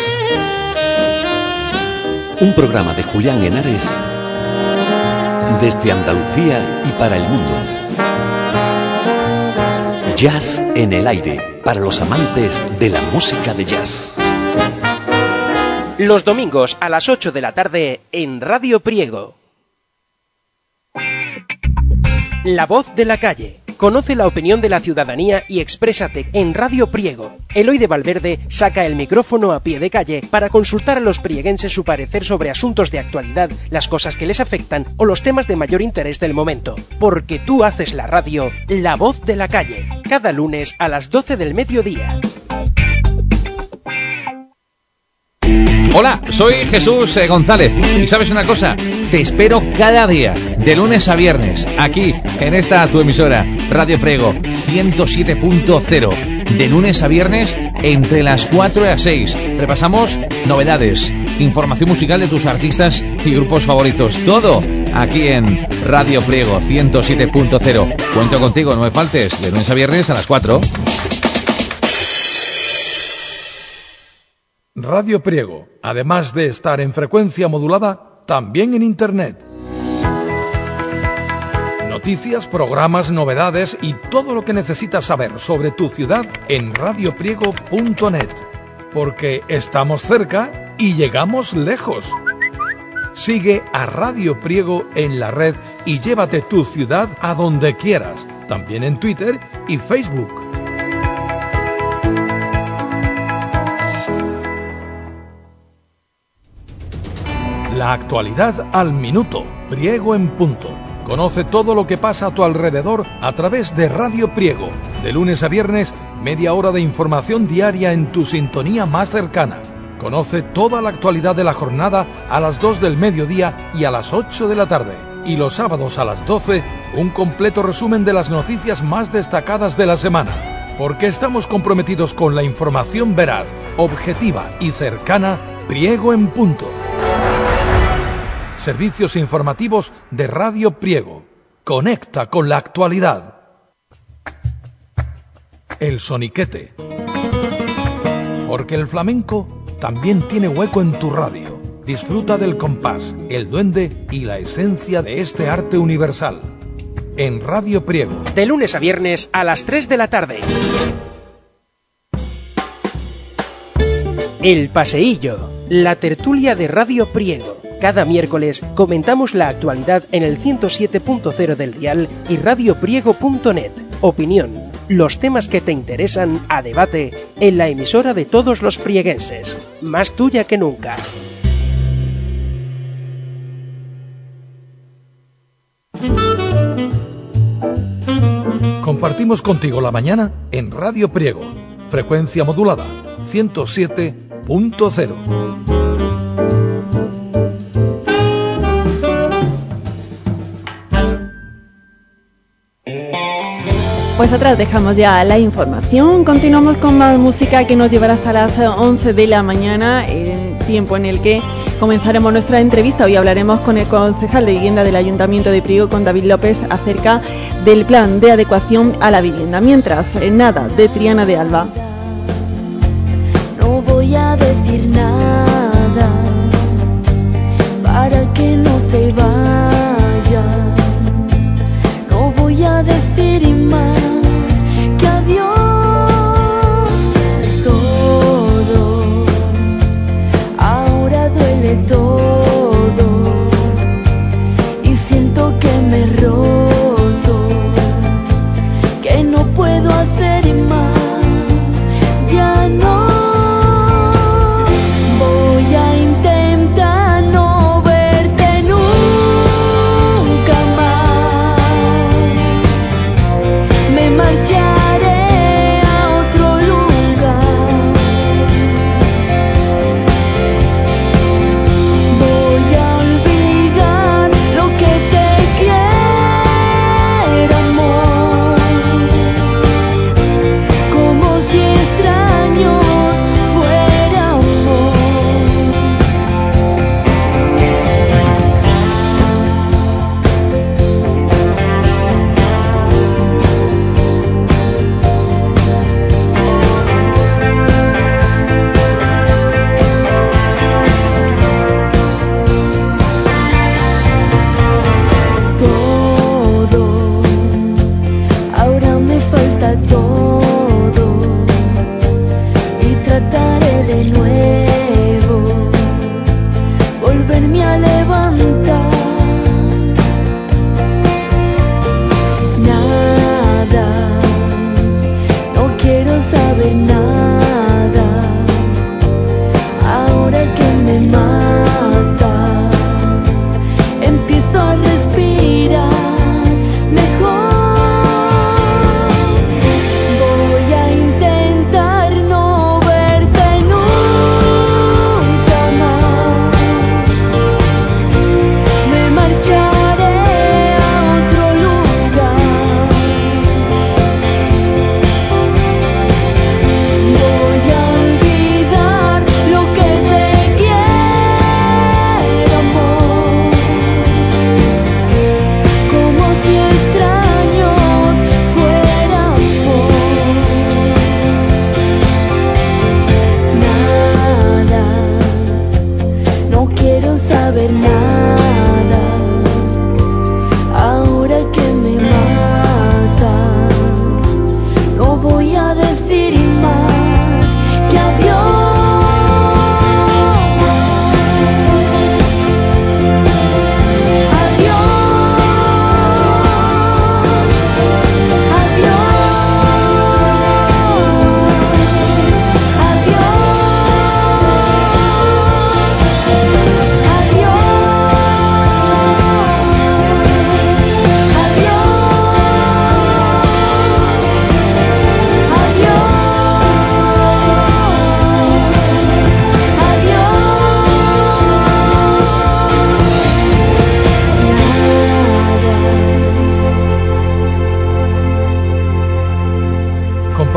Un programa de Julián Henares desde Andalucía y para el mundo. Jazz en el aire, para los amantes de la música de jazz. Los domingos a las 8 de la tarde en Radio Priego. La voz de la calle. Conoce la opinión de la ciudadanía y exprésate en Radio Priego. Eloy de Valverde saca el micrófono a pie de calle para consultar a los prieguenses su parecer sobre asuntos de actualidad, las cosas que les afectan o los temas de mayor interés del momento. Porque tú haces la radio, La voz de la calle. Cada lunes a las 12 del mediodía. Hola, soy Jesús González y ¿sabes una cosa? Te espero cada día, de lunes a viernes, aquí, en esta tu emisora, Radio Priego 107.0, de lunes a viernes entre las 4 y las 6. Repasamos novedades, información musical de tus artistas y grupos favoritos, todo aquí en Radio Priego 107.0. Cuento contigo, no me faltes, de lunes a viernes a las 4. Radio Priego, además de estar en frecuencia modulada, también en Internet. Noticias, programas, novedades y todo lo que necesitas saber sobre tu ciudad en radiopriego.net. porque estamos cerca y llegamos lejos. Sigue a Radio Priego en la red y llévate tu ciudad a donde quieras, también en Twitter y Facebook. La actualidad al minuto, Priego en punto. Conoce todo lo que pasa a tu alrededor a través de Radio Priego. De lunes a viernes, media hora de información diaria en tu sintonía más cercana. Conoce toda la actualidad de la jornada a las 2 del mediodía y a las 8 de la tarde. Y los sábados a las 12, un completo resumen de las noticias más destacadas de la semana. Porque estamos comprometidos con la información veraz, objetiva y cercana, Priego en punto. Servicios informativos de Radio Priego. Conecta con la actualidad. El soniquete. Porque el flamenco también tiene hueco en tu radio. Disfruta del compás, el duende y la esencia de este arte universal. En Radio Priego. De lunes a viernes a las 3 de la tarde. El Paseillo, la tertulia de Radio Priego. Cada miércoles comentamos la actualidad en el 107.0 del dial y radiopriego.net. Opinión, los temas que te interesan a debate en la emisora de todos los prieguenses. Más tuya que nunca. Compartimos contigo la mañana en Radio Priego. Frecuencia modulada 107.0. Pues atrás dejamos ya la información, continuamos con más música que nos llevará hasta las 11 de la mañana, el tiempo en el que comenzaremos nuestra entrevista. Hoy hablaremos con el concejal de vivienda del Ayuntamiento de Priego, con David López, acerca del plan de adecuación a la vivienda. Mientras, nada, de Triana de Alba. No voy a decir nada para que no te vayas, no voy a decir más que adiós. Todo, ahora duele todo y siento que me he roto, que no puedo hacer más, ya no.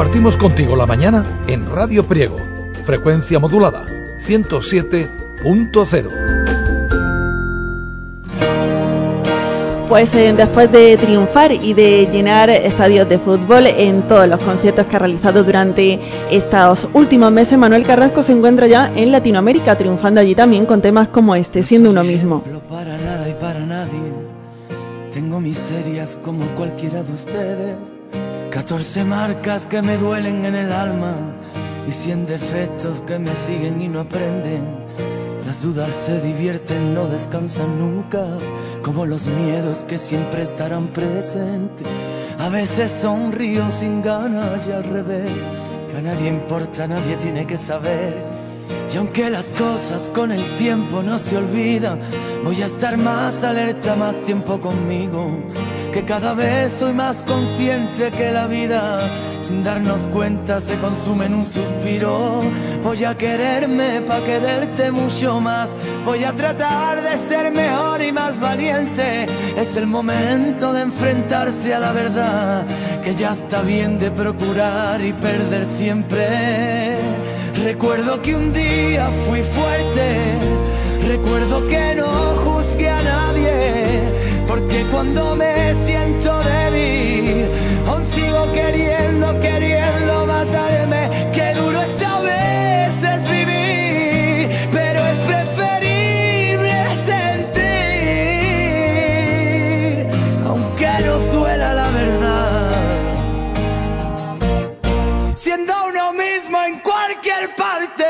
compartimos contigo la mañana en Radio Priego, frecuencia modulada 107.0. Pues después de triunfar y de llenar estadios de fútbol en todos los conciertos que ha realizado durante estos últimos meses, Manuel Carrasco se encuentra ya en Latinoamérica, triunfando allí también con temas como este, Siendo uno mismo. Para nada y para nadie, tengo miserias como cualquiera de ustedes, 14 marcas que me duelen en el alma y 100 defectos que me siguen y no aprenden. Las dudas se divierten, no descansan nunca, como los miedos que siempre estarán presentes. A veces sonrío sin ganas y al revés, que a nadie importa, nadie tiene que saber. Y aunque las cosas con el tiempo no se olvidan, voy a estar más alerta, más tiempo conmigo, que cada vez soy más consciente que la vida, sin darnos cuenta, se consume en un suspiro. Voy a quererme pa' quererte mucho más, voy a tratar de ser mejor y más valiente. Es el momento de enfrentarse a la verdad, que ya está bien de procurar y perder siempre. Recuerdo que un día fui fuerte, recuerdo que no juzgué a nadie, porque cuando me siento débil, aún sigo queriendo matarme. Qué duro es a veces vivir, pero es preferible sentir, aunque no suela la verdad. Siendo uno mismo en cualquier parte.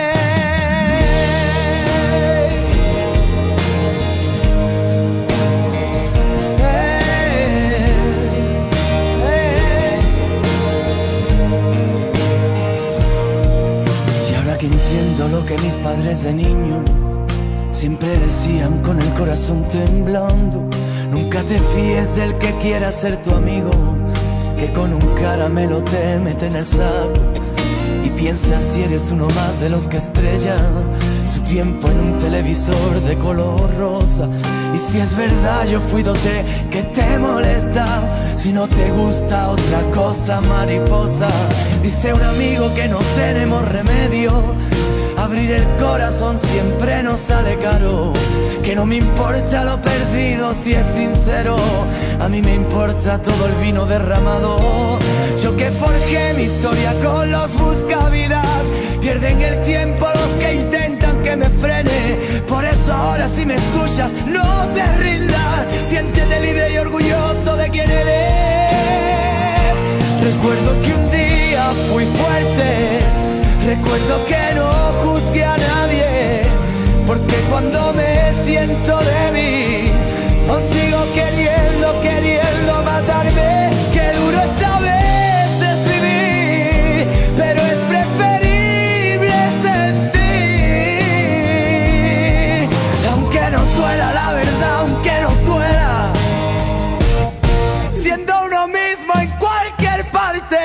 Lo que mis padres de niño siempre decían con el corazón temblando: nunca te fíes del que quiera ser tu amigo, que con un caramelo te mete en el saco y piensa si eres uno más de los que estrellan su tiempo en un televisor de color rosa. Y si es verdad yo fui dote, que te molesta si no te gusta otra cosa, mariposa. Dice un amigo que no tenemos remedio, abrir el corazón siempre nos sale caro, que no me importa lo perdido si es sincero, a mí me importa todo el vino derramado. Yo que forjé mi historia con los buscavidas, pierden el tiempo los que intentan que me frene. Por eso ahora si me escuchas no te rindas, siéntete libre y orgulloso de quien eres. Recuerdo que un día fui fuerte, recuerdo que no juzgué a nadie, porque cuando me siento débil, aún sigo queriendo matarme. Qué duro es a veces vivir, pero es preferible sentir, aunque no suela la verdad, aunque no suela, siendo uno mismo en cualquier parte.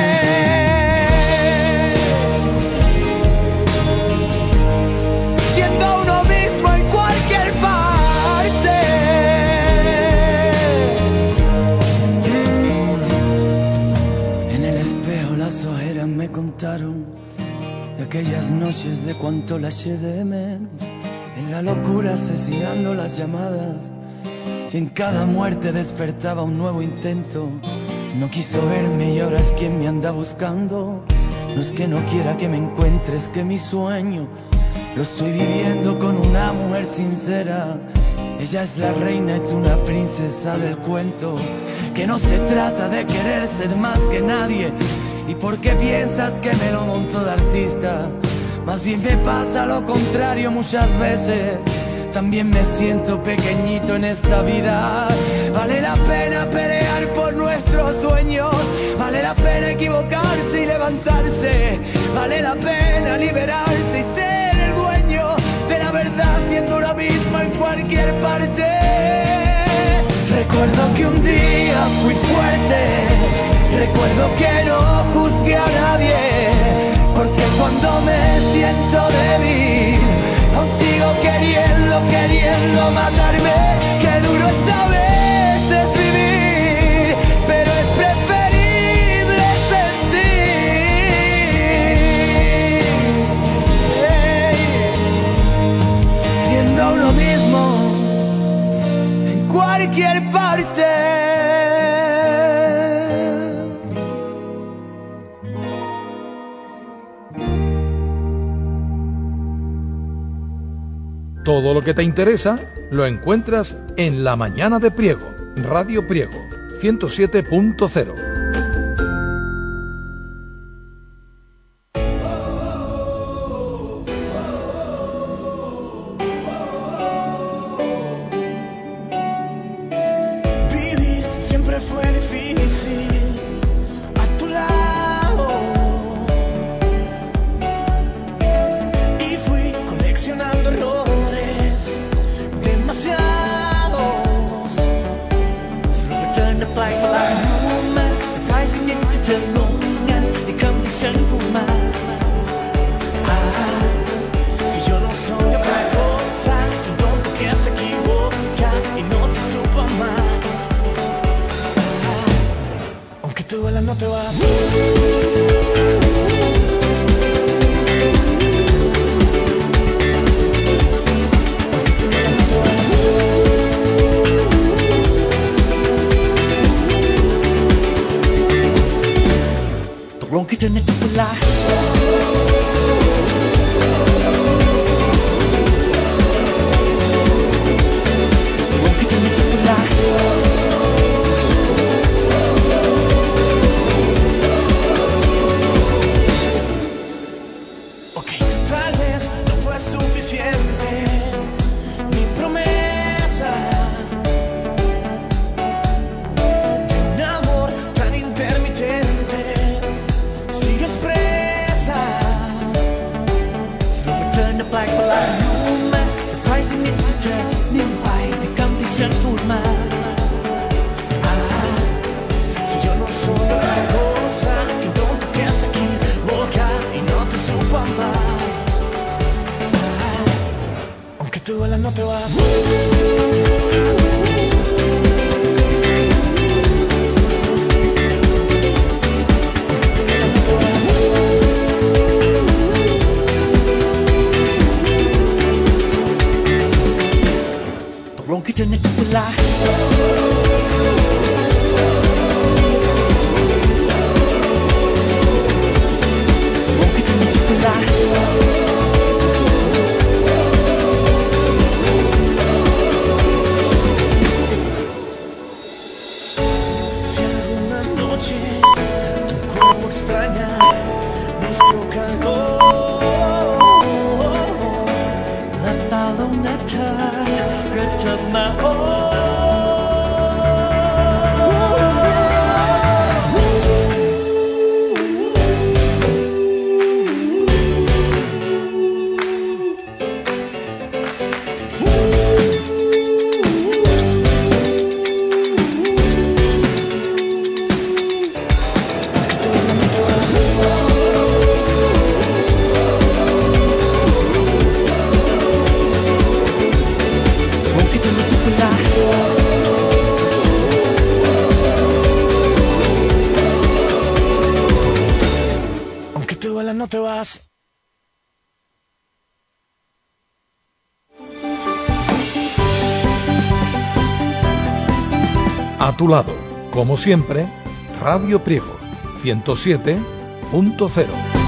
De aquellas noches de cuánto la eché de menos, en la locura asesinando las llamadas, y en cada muerte despertaba un nuevo intento. No quiso verme y ahora es quien me anda buscando. No es que no quiera que me encuentres, que mi sueño lo estoy viviendo con una mujer sincera. Ella es la reina y tú una princesa del cuento, que no se trata de querer ser más que nadie. ¿Y por qué piensas que me lo monto de artista? Más bien me pasa lo contrario muchas veces. También me siento pequeñito en esta vida. Vale la pena pelear por nuestros sueños, vale la pena equivocarse y levantarse, vale la pena liberarse y ser el dueño de la verdad, siendo uno mismo en cualquier parte. Recuerdo que un día fui fuerte, recuerdo que no juzgué a nadie, porque cuando me siento débil, aún sigo queriendo matarme. Qué duro es a veces vivir, pero es preferible sentir, Todo lo que te interesa lo encuentras en La Mañana de Priego, Radio Priego, 107.0. Vivir siempre fue difícil a tu lado y fui coleccionando errores demasiados. So return the black like human, surprising it to turn on and become the sun for my. Si yo no soy otra cosa, un tonto que se equivoca y no te supo amar. Aunque te duela no te vas.ตกลงคิดจะในทุกเวลาaunque te duela no te vas.ตกลงคิดจะในทุกเวลาextraña nuestro calor. La palometa retoma no te vas. A tu lado, como siempre, Radio Priego, 107.0.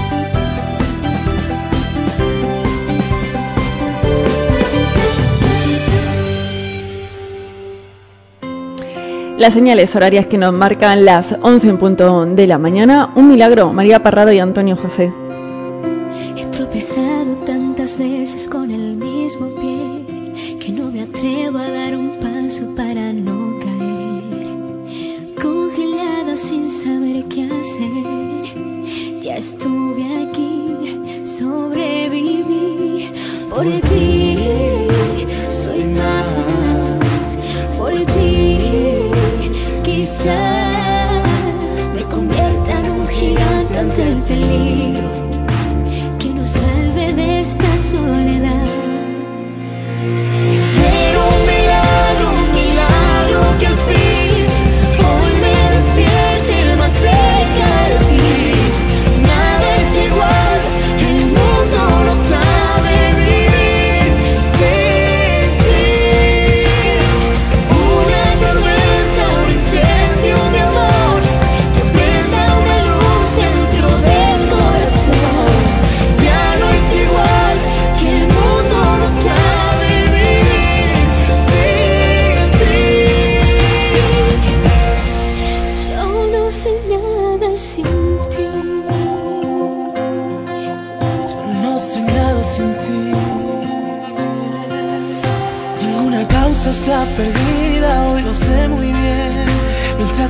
Las señales horarias que nos marcan las 11 en punto de la mañana. Un milagro, María Parrado y Antonio José. He tropezado tantas veces con el mismo pie que no me atrevo a dar un paso para no caer. Congelada sin saber qué hacer. Ya estuve aquí, sobreviví. Por ti soy más. Por ti quizás me convierta en un gigante ante el peligro que nos salve de esta soledad. Espero un milagro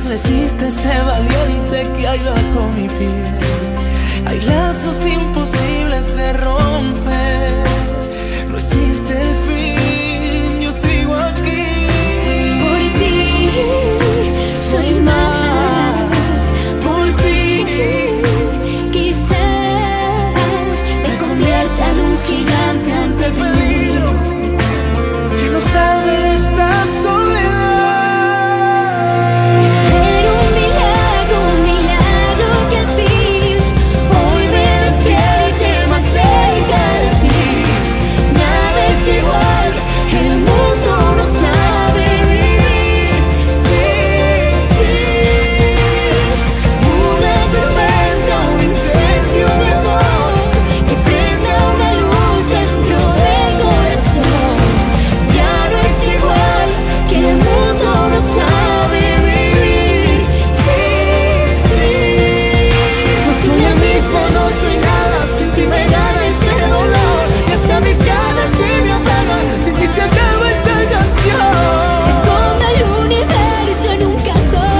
resiste ese valiente que hay bajo mi piel. Hay lazos imposibles de romper. No existe el fin, yo sigo aquí. Por ti soy más, por ti quizás me convierta en un gigante ante el peligro que nos salve de esta soledad. Espero un milagro que al fin hoy me despierte más cerca de ti. Nada es igual, el mundo no sabe vivir sin ti. Una tormenta, un incendio de amor que prenda una luz dentro del corazón. Ya no es igual, que el mundo no sabe vivir sin ti. No soy el mismo, no soy nada. Sin ti me gana este dolor. Y hasta mis ganas se me apagan. Sin ti se acaba esta canción. Esconde el universo en un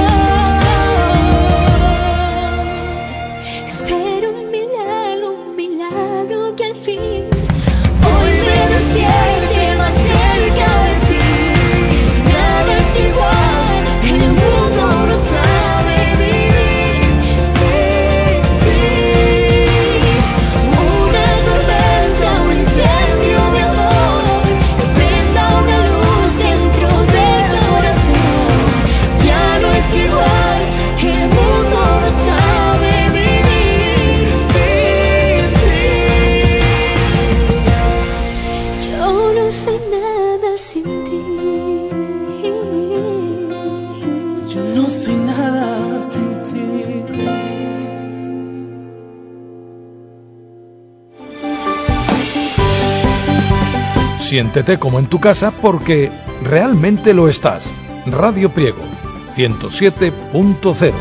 cajón. Espero un milagro que al fin hoy me despierte más cerca de ti. Nada es igual, el mundo no sabe vivir sin ti. Una tormenta, un incendio de amor que prenda una luz dentro del corazón. Ya no es igual, el mundo no sabe vivir sin ti. Yo no soy nada sin ti. Yo no soy nada sin ti. Siéntete como en tu casa porque realmente lo estás. Radio Priego 107.0.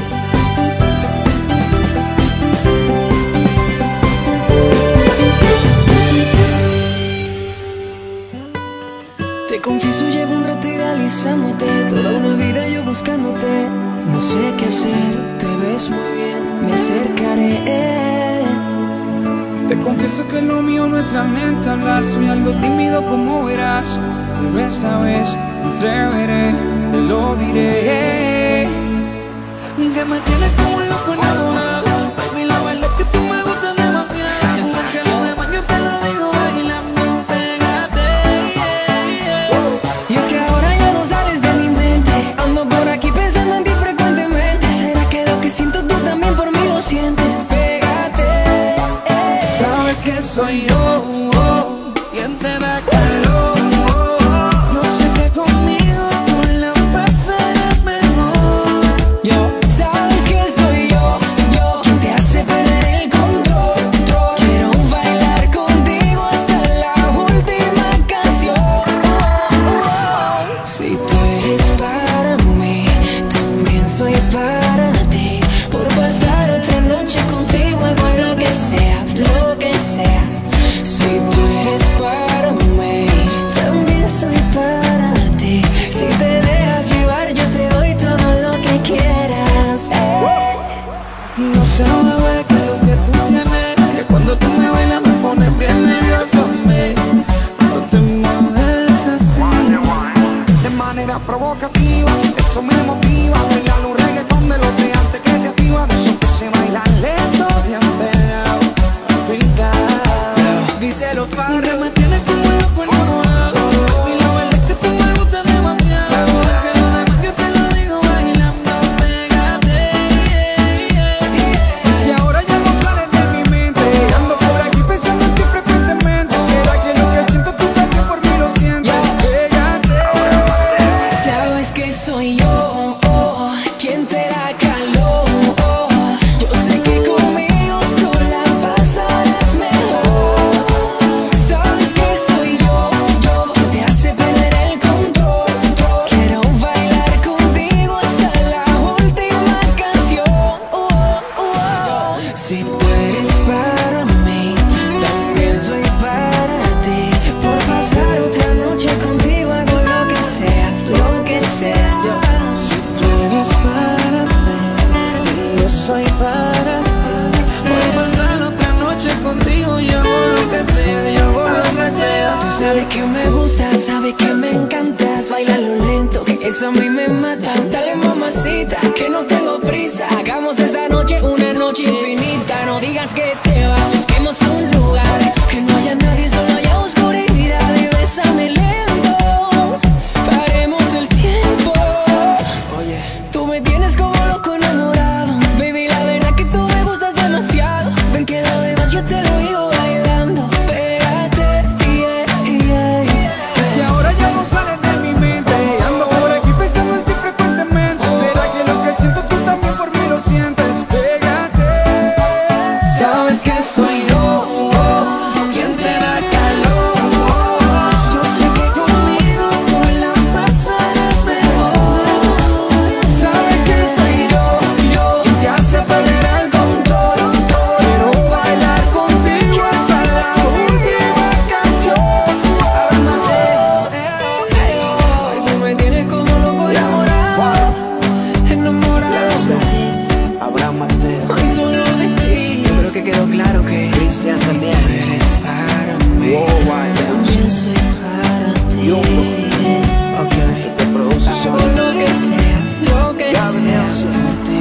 Te confieso, llevo un rato idealizándote, toda una vida yo buscándote. No sé qué hacer, te ves muy bien, me acercaré. Te confieso que lo mío no es realmente hablar, soy algo tímido como verás. Pero esta vez me atreveré, te lo diré. Que me tienes como un loco enamorado, baby, la verdad es que tú me gustas demasiado. Igual que lo demás yo te lo digo bailando, pégate. Y es que ahora ya no sales de mi mente, ando por aquí pensando en ti frecuentemente. ¿Será que lo que siento tú también por mí lo sientes? Pégate. Sabes que soy yo, quien te da calor. Yo sé que conmigo tú la pasarás mejor. sabe que me gustas, sabe que me encantas. Baila lo lento, que eso a mí me mata. Dale mamacita, que no tengo prisa. Hagamos esta noche una noche infinita. No digas que te vas, busquemos un lugar que no haya nadie, solo haya oscuridad. Y bésame lento, paremos el tiempo. Oye, tú me tienes como loco enamorado. Baby, la verdad que tú me gustas demasiado. Ven que lo demás yo te lo digo bailando. Pégate, Es que ahora ya no sales de mi mente. Ando por aquí pensando en ti frecuentemente. ¿Será que lo que siento tú también por mí lo sientes? Pégate. sabes que soy yo quien te da calor. Yo sé que conmigo tú la pasarás mejor. Sabes que soy yo y te hace perder el control. Quiero bailar contigo hasta la última canción. Tú me tienes como loco enamorado, enamorado de ti. Abraham Mateo, Ay, solo de ti. Yo creo que quedó claro que Cristian Santiago, eres para mí. Worldwide Yo Music, soy para ti. Yumbo, te produce Hago solo. lo que sea Gavin Nelson. por ti.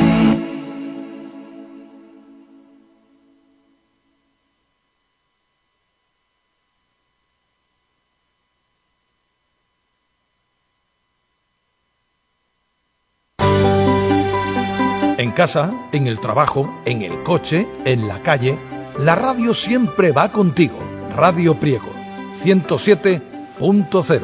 En casa, en el trabajo, en el coche, en la calle, la radio siempre va contigo. Radio Priego, 107.0.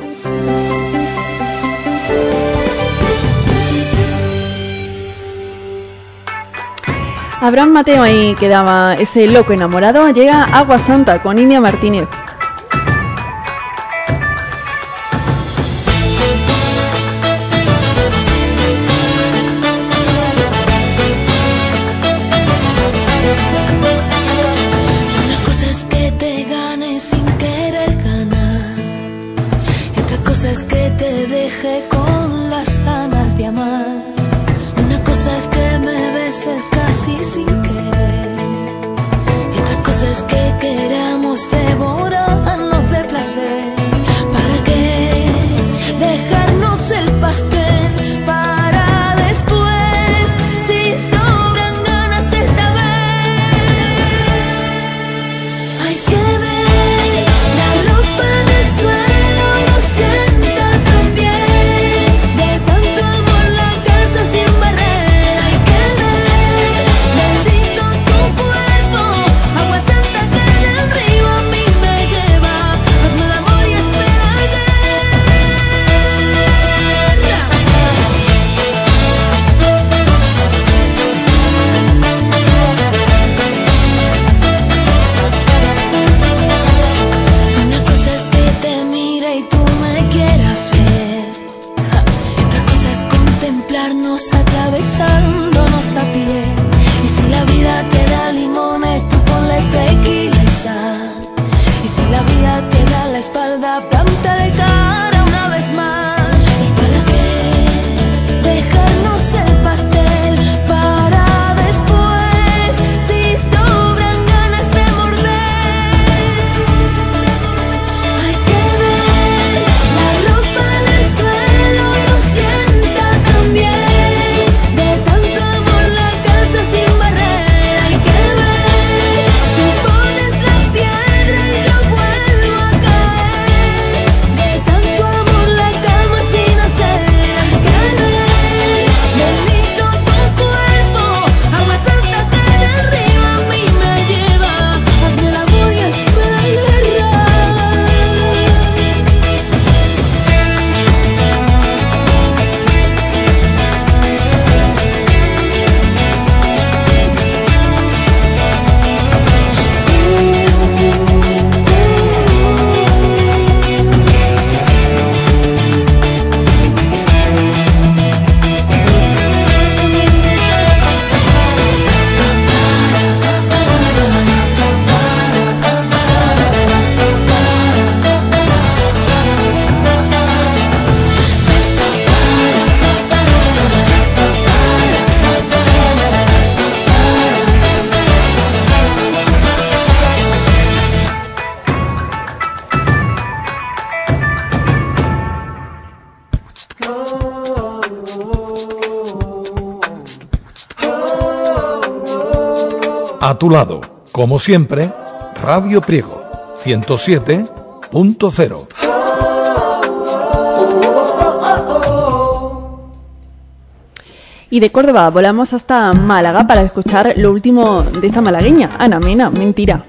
Abraham Mateo, ahí quedaba ese loco enamorado. Llega Agua Santa con India Martínez. Una cosa es que te ganes sin querer ganar, y otra cosa es que te deje con las ganas de amar. Una cosa es que me beses casi sin querer, y otra cosa es que queramos devorarnos de placer. ¿Para qué dejarnos el pastel para después, si sobran ganas esta vez? Hay que ver la ropa en el suelo, no sienta tan bien. De tanto amor la casa sin barrer. Hay que ver, bendito tu cuerpo, agua santa que en el río a mí me lleva. Hazme el amor y espérate. Una cosa es que te mire y tú me quieras ver, y otra cosa es contemplarnos atravesándonos la piel. Y si la vida te da limones, tú ponle tequila y sal. Y si la vida te da la espalda, plántale cara una vez más. ¿Y para qué dejarnos el pastel para después, si sobran ganas de morder? Hay que ver la ropa en el suelo, no sienta tan bien. De tanto amor la casa sin barrer. Hay que ver, tú pones la piedra y yo vuelvo a caer. De tanto A tu lado, como siempre, Radio Priego 107.0. Y de Córdoba volamos hasta Málaga para escuchar lo último de esta malagueña, Ana Mena, Mentira.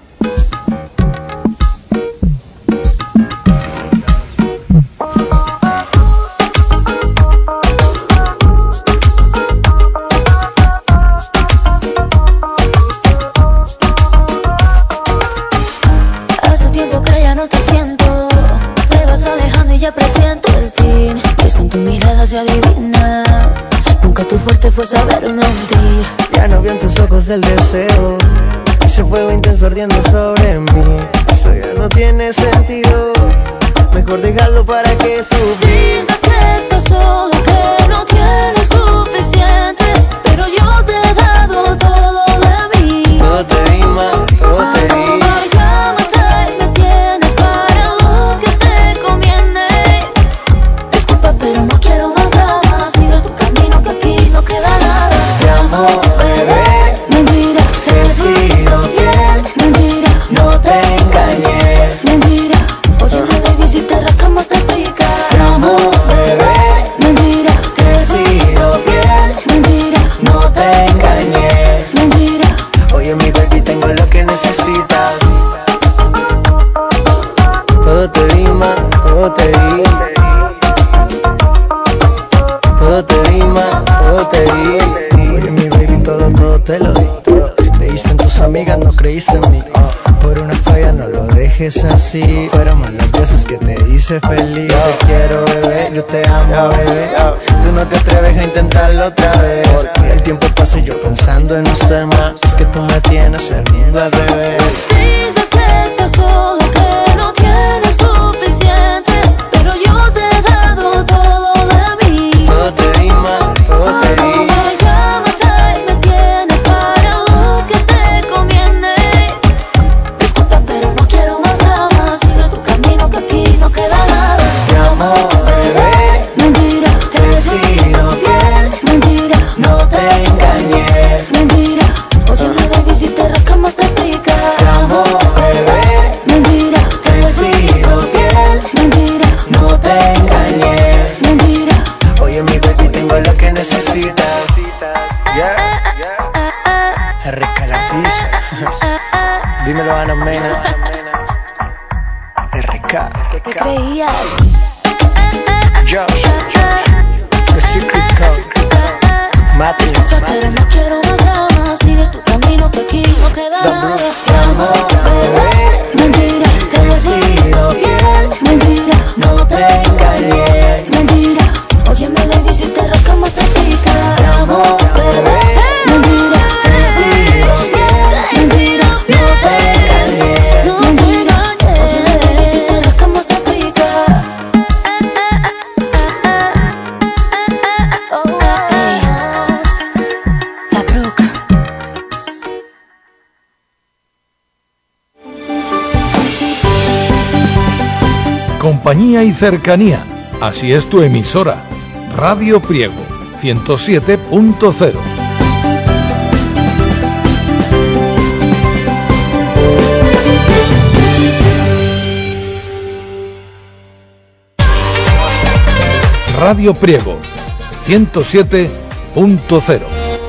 Hace tiempo que ya no te siento, te vas alejando y ya presiento el fin. Y es que en tu mirada se adivina, nunca tu fuerte fue saber mentir. Ya no veo en tus ojos el deseo, ese fuego intenso ardiendo sobre mí. Eso ya no tiene sentido, mejor dejarlo para que sufrir. Dices que estás solo, que no tienes suficiente, pero yo te he dado todo de mí. Todo te di, ma, todo te di. Ahora llámate y me tienes para lo que te conviene. Disculpa, pero no quiero más drama, sigue tu camino que aquí no queda nada. Te amo, bebé, Mentira, te he sido fiel. mentira, No te engañé. mentira. Óyeme, baby, si te rascamos te pica. Te amo, bebé, Mentira, te he sido fiel. mentira, No te engañé. mentira. Oye, mi baby, tengo lo que necesitas. Todo te di, ma, todo te di. Todo te di, ma, todo te di. Oye, mi baby, todo te lo di. Creíste en tus amigas, no creíste en mí. Por una falla no lo dejes así. Fueron más las veces que te hice feliz. Yo te quiero, bebé, yo te amo, bebé. Tú no te atreves a intentarlo otra vez. El tiempo pasa y yo pensando en usted más. Es que tú me tienes el mundo al revés. Dices que estás solo, que no tienes suficiente, pero yo te he dado todo de mí. Todo te di, ma, todo te di. Ahora llámate y me tienes para lo que te conviene. Disculpa, pero no quiero más drama, sigue tu camino que aquí no queda nada. Te amo, bebé, Mentira, te he sido fiel. mentira, No te engañé. mentira. Óyeme, baby, si te rascamos te pica. Te amo, bebé, Mentira, te he sido fiel. mentira, No te engañé. mentira. Oye, mi baby, tengo lo que necesitas. Yeah, RK el artista. Dímelo, Ana Mena. RK. ¿Te creías? Josh, The Secret Code. Matrix. Pero no quiero más drama, sigue tu camino que aquí no queda nada. Te amo, bebé, mentira, te he sido fiel. Mentira, no te engañé. mentira. Óyeme, baby, si te rascamos te pica. Te amo, bebé, Mentira, te he sido fiel. mentira, No te engañé. mentira. Óyeme, baby, si te rascamos te pica. La broca. Compañía y cercanía. Así es tu emisora. Radio Priego 107.0. Radio Priego 107.0.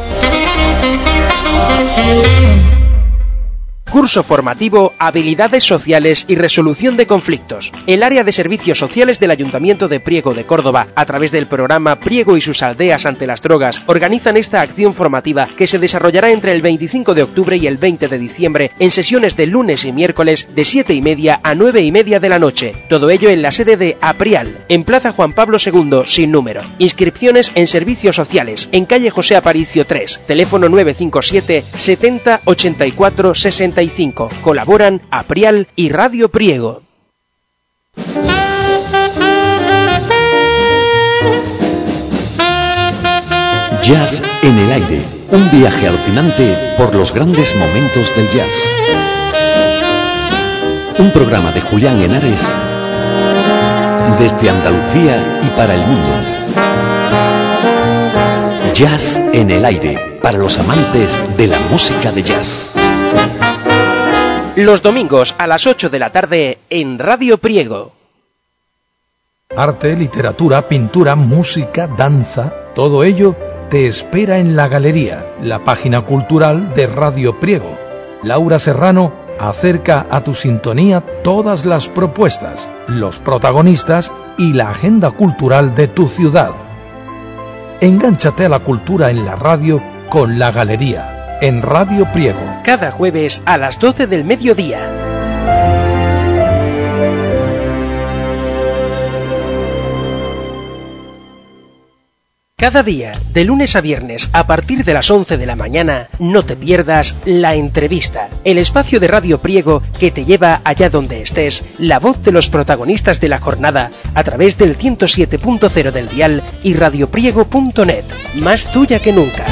Curso formativo Habilidades Sociales y Resolución de Conflictos. El área de servicios sociales del Ayuntamiento de Priego de Córdoba, a través del programa Priego y sus aldeas ante las drogas, organizan esta acción formativa que se desarrollará entre el 25 de octubre y el 20 de diciembre en sesiones de lunes y miércoles de 7:30 a 9:30 de la noche. Todo ello en la sede de Aprial, en Plaza Juan Pablo II, sin número. Inscripciones en servicios sociales, en calle José Aparicio 3, teléfono 957 70 84 65. Colaboran Aprial y Radio Priego. Jazz en el aire, un viaje alucinante por los grandes momentos del jazz. Un programa de Julián Henares desde Andalucía y para el mundo. Jazz en el aire, para los amantes de la música de jazz. Los domingos a las 8 de la tarde en Radio Priego. Arte, literatura, pintura, música, danza, todo ello te espera en La Galería, la página cultural de Radio Priego. Laura Serrano acerca a tu sintonía todas las propuestas, los protagonistas y la agenda cultural de tu ciudad. Engánchate a la cultura en la radio con La Galería, en Radio Priego. Cada jueves a las 12 del mediodía. Cada día, de lunes a viernes, a partir de las 11 de la mañana, no te pierdas La Entrevista, el espacio de Radio Priego que te lleva allá donde estés, la voz de los protagonistas de la jornada, a través del 107.0 del dial y radiopriego.net, más tuya que nunca.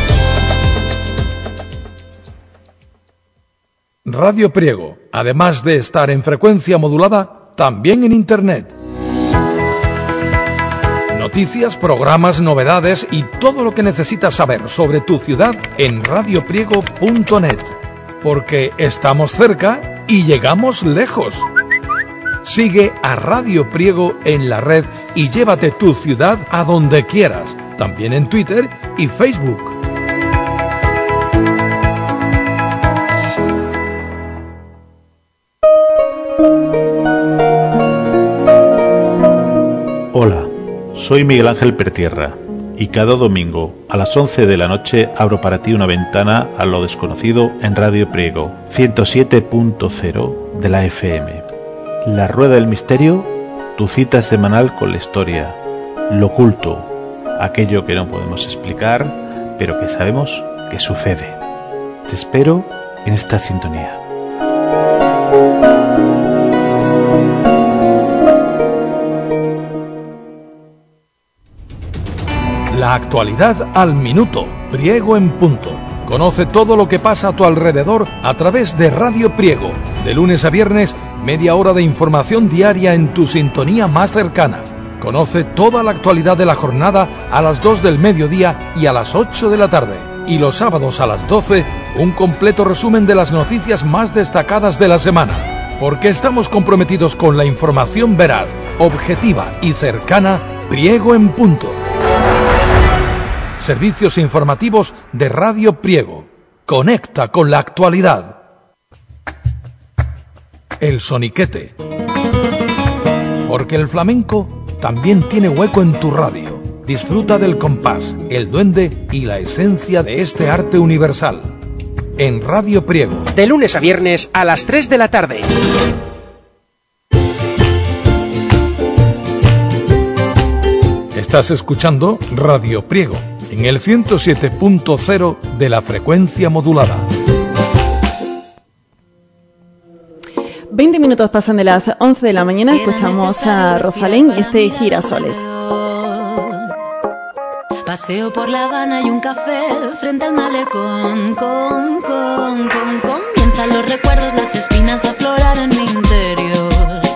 Radio Priego, además de estar en frecuencia modulada, también en Internet. Noticias, programas, novedades y todo lo que necesitas saber sobre tu ciudad en radiopriego.net. Porque estamos cerca y llegamos lejos. Sigue a Radio Priego en la red y llévate tu ciudad a donde quieras. También en Twitter y Facebook. Hola. Soy Miguel Ángel Pertierra y cada domingo a las 11 de la noche abro para ti una ventana a lo desconocido en Radio Priego 107.0 de la FM. La Rueda del Misterio, tu cita semanal con la historia, lo oculto, aquello que no podemos explicar, pero que sabemos que sucede. Te espero en esta sintonía. La actualidad al minuto, Priego en punto. Conoce todo lo que pasa a tu alrededor a través de Radio Priego. De lunes a viernes, media hora de información diaria en tu sintonía más cercana. Conoce toda la actualidad de la jornada a las 2 del mediodía y a las 8 de la tarde. Y los sábados a las 12, un completo resumen de las noticias más destacadas de la semana. Porque estamos comprometidos con la información veraz, objetiva y cercana, Priego en punto. Servicios informativos de Radio Priego. Conecta con la actualidad. El soniquete. Porque el flamenco también tiene hueco en tu radio. Disfruta del compás, el duende y la esencia de este arte universal. En Radio Priego. De lunes a viernes a las 3 de la tarde. Estás escuchando Radio Priego en el 107.0 de la frecuencia modulada. 20 minutos pasan de las 11 de la mañana, escuchamos a Rosalén y este Girasoles. Paseo por La Habana y un café frente al malecón, comienzan los recuerdos, las espinas a aflorar en mi interior.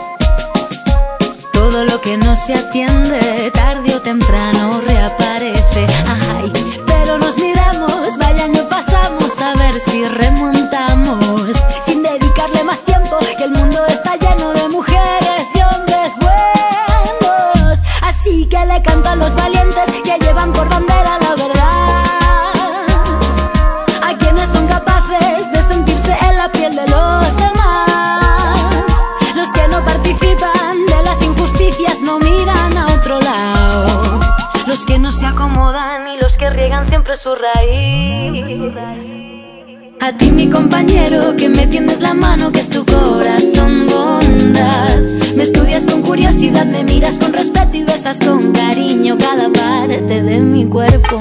Todo lo que no se atiende, tarde o temprano reaparece. Ay, pero nos miramos, vaya año pasamos, a ver si remontamos. Sin dedicarle más tiempo, que el mundo está lleno de mujeres y hombres buenos. Así que le canto a los valientes que llevan por bandera la verdad. A quienes son capaces de sentirse en la piel de los demás. Los que no participan de las injusticias no miran a otro lado. Los que no se acomodan y los que riegan siempre su raíz. A ti mi compañero que me tiendes la mano, que es tu corazón bondad. Me estudias con curiosidad, me miras con respeto y besas con cariño cada parte de mi cuerpo.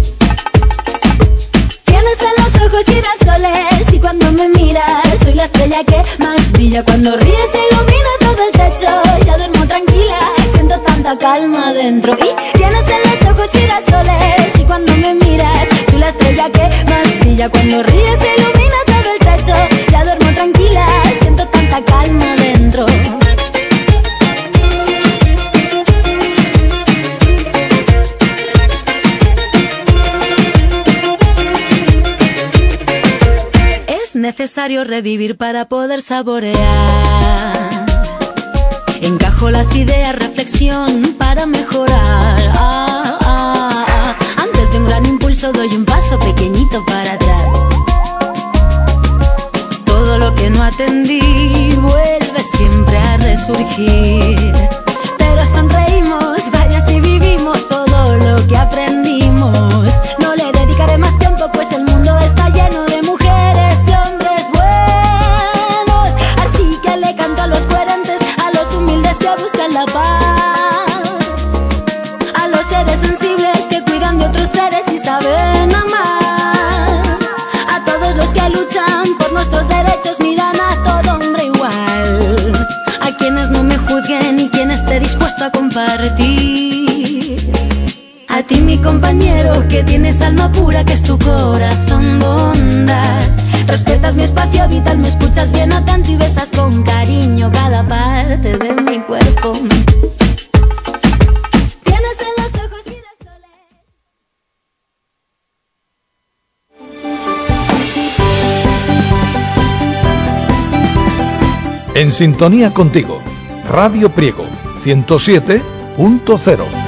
Tienes en los ojos girasoles y cuando me miras soy la estrella que más brilla. Cuando ríes se ilumina todo el techo, ya duermo tranquila, siento tanta calma dentro. Y tienes en los ojos girasoles y cuando me miras soy la estrella que más brilla. Cuando ríes se ilumina todo el techo, ya duermo tranquila, siento tanta calma dentro. necesario revivir para poder saborear. Encajo las ideas, reflexión para mejorar. Antes de un gran impulso doy un paso pequeñito para atrás. Todo lo que no atendí vuelve siempre a resurgir. Pero sonreímos, vaya si vivimos todo lo que aprendimos. No le dedicaré más tiempo pues el mundo está lleno de mujeres y hombres buenos. Así que le canto a los coherentes, a los humildes que buscan la paz, a los seres sensibles que cuidan de otros seres y saben amar, a todos los que luchan por nuestros derechos, miran a todo hombre igual, a quienes no me juzguen y quien esté dispuesto a compartir. A ti mi compañero que tienes alma pura, que es tu corazón bondad. Respetas mi espacio vital, me escuchas bien atento y besas con cariño cada parte de mi cuerpo. Tienes en los ojos girasoles. En sintonía contigo, Radio Priego 107.0.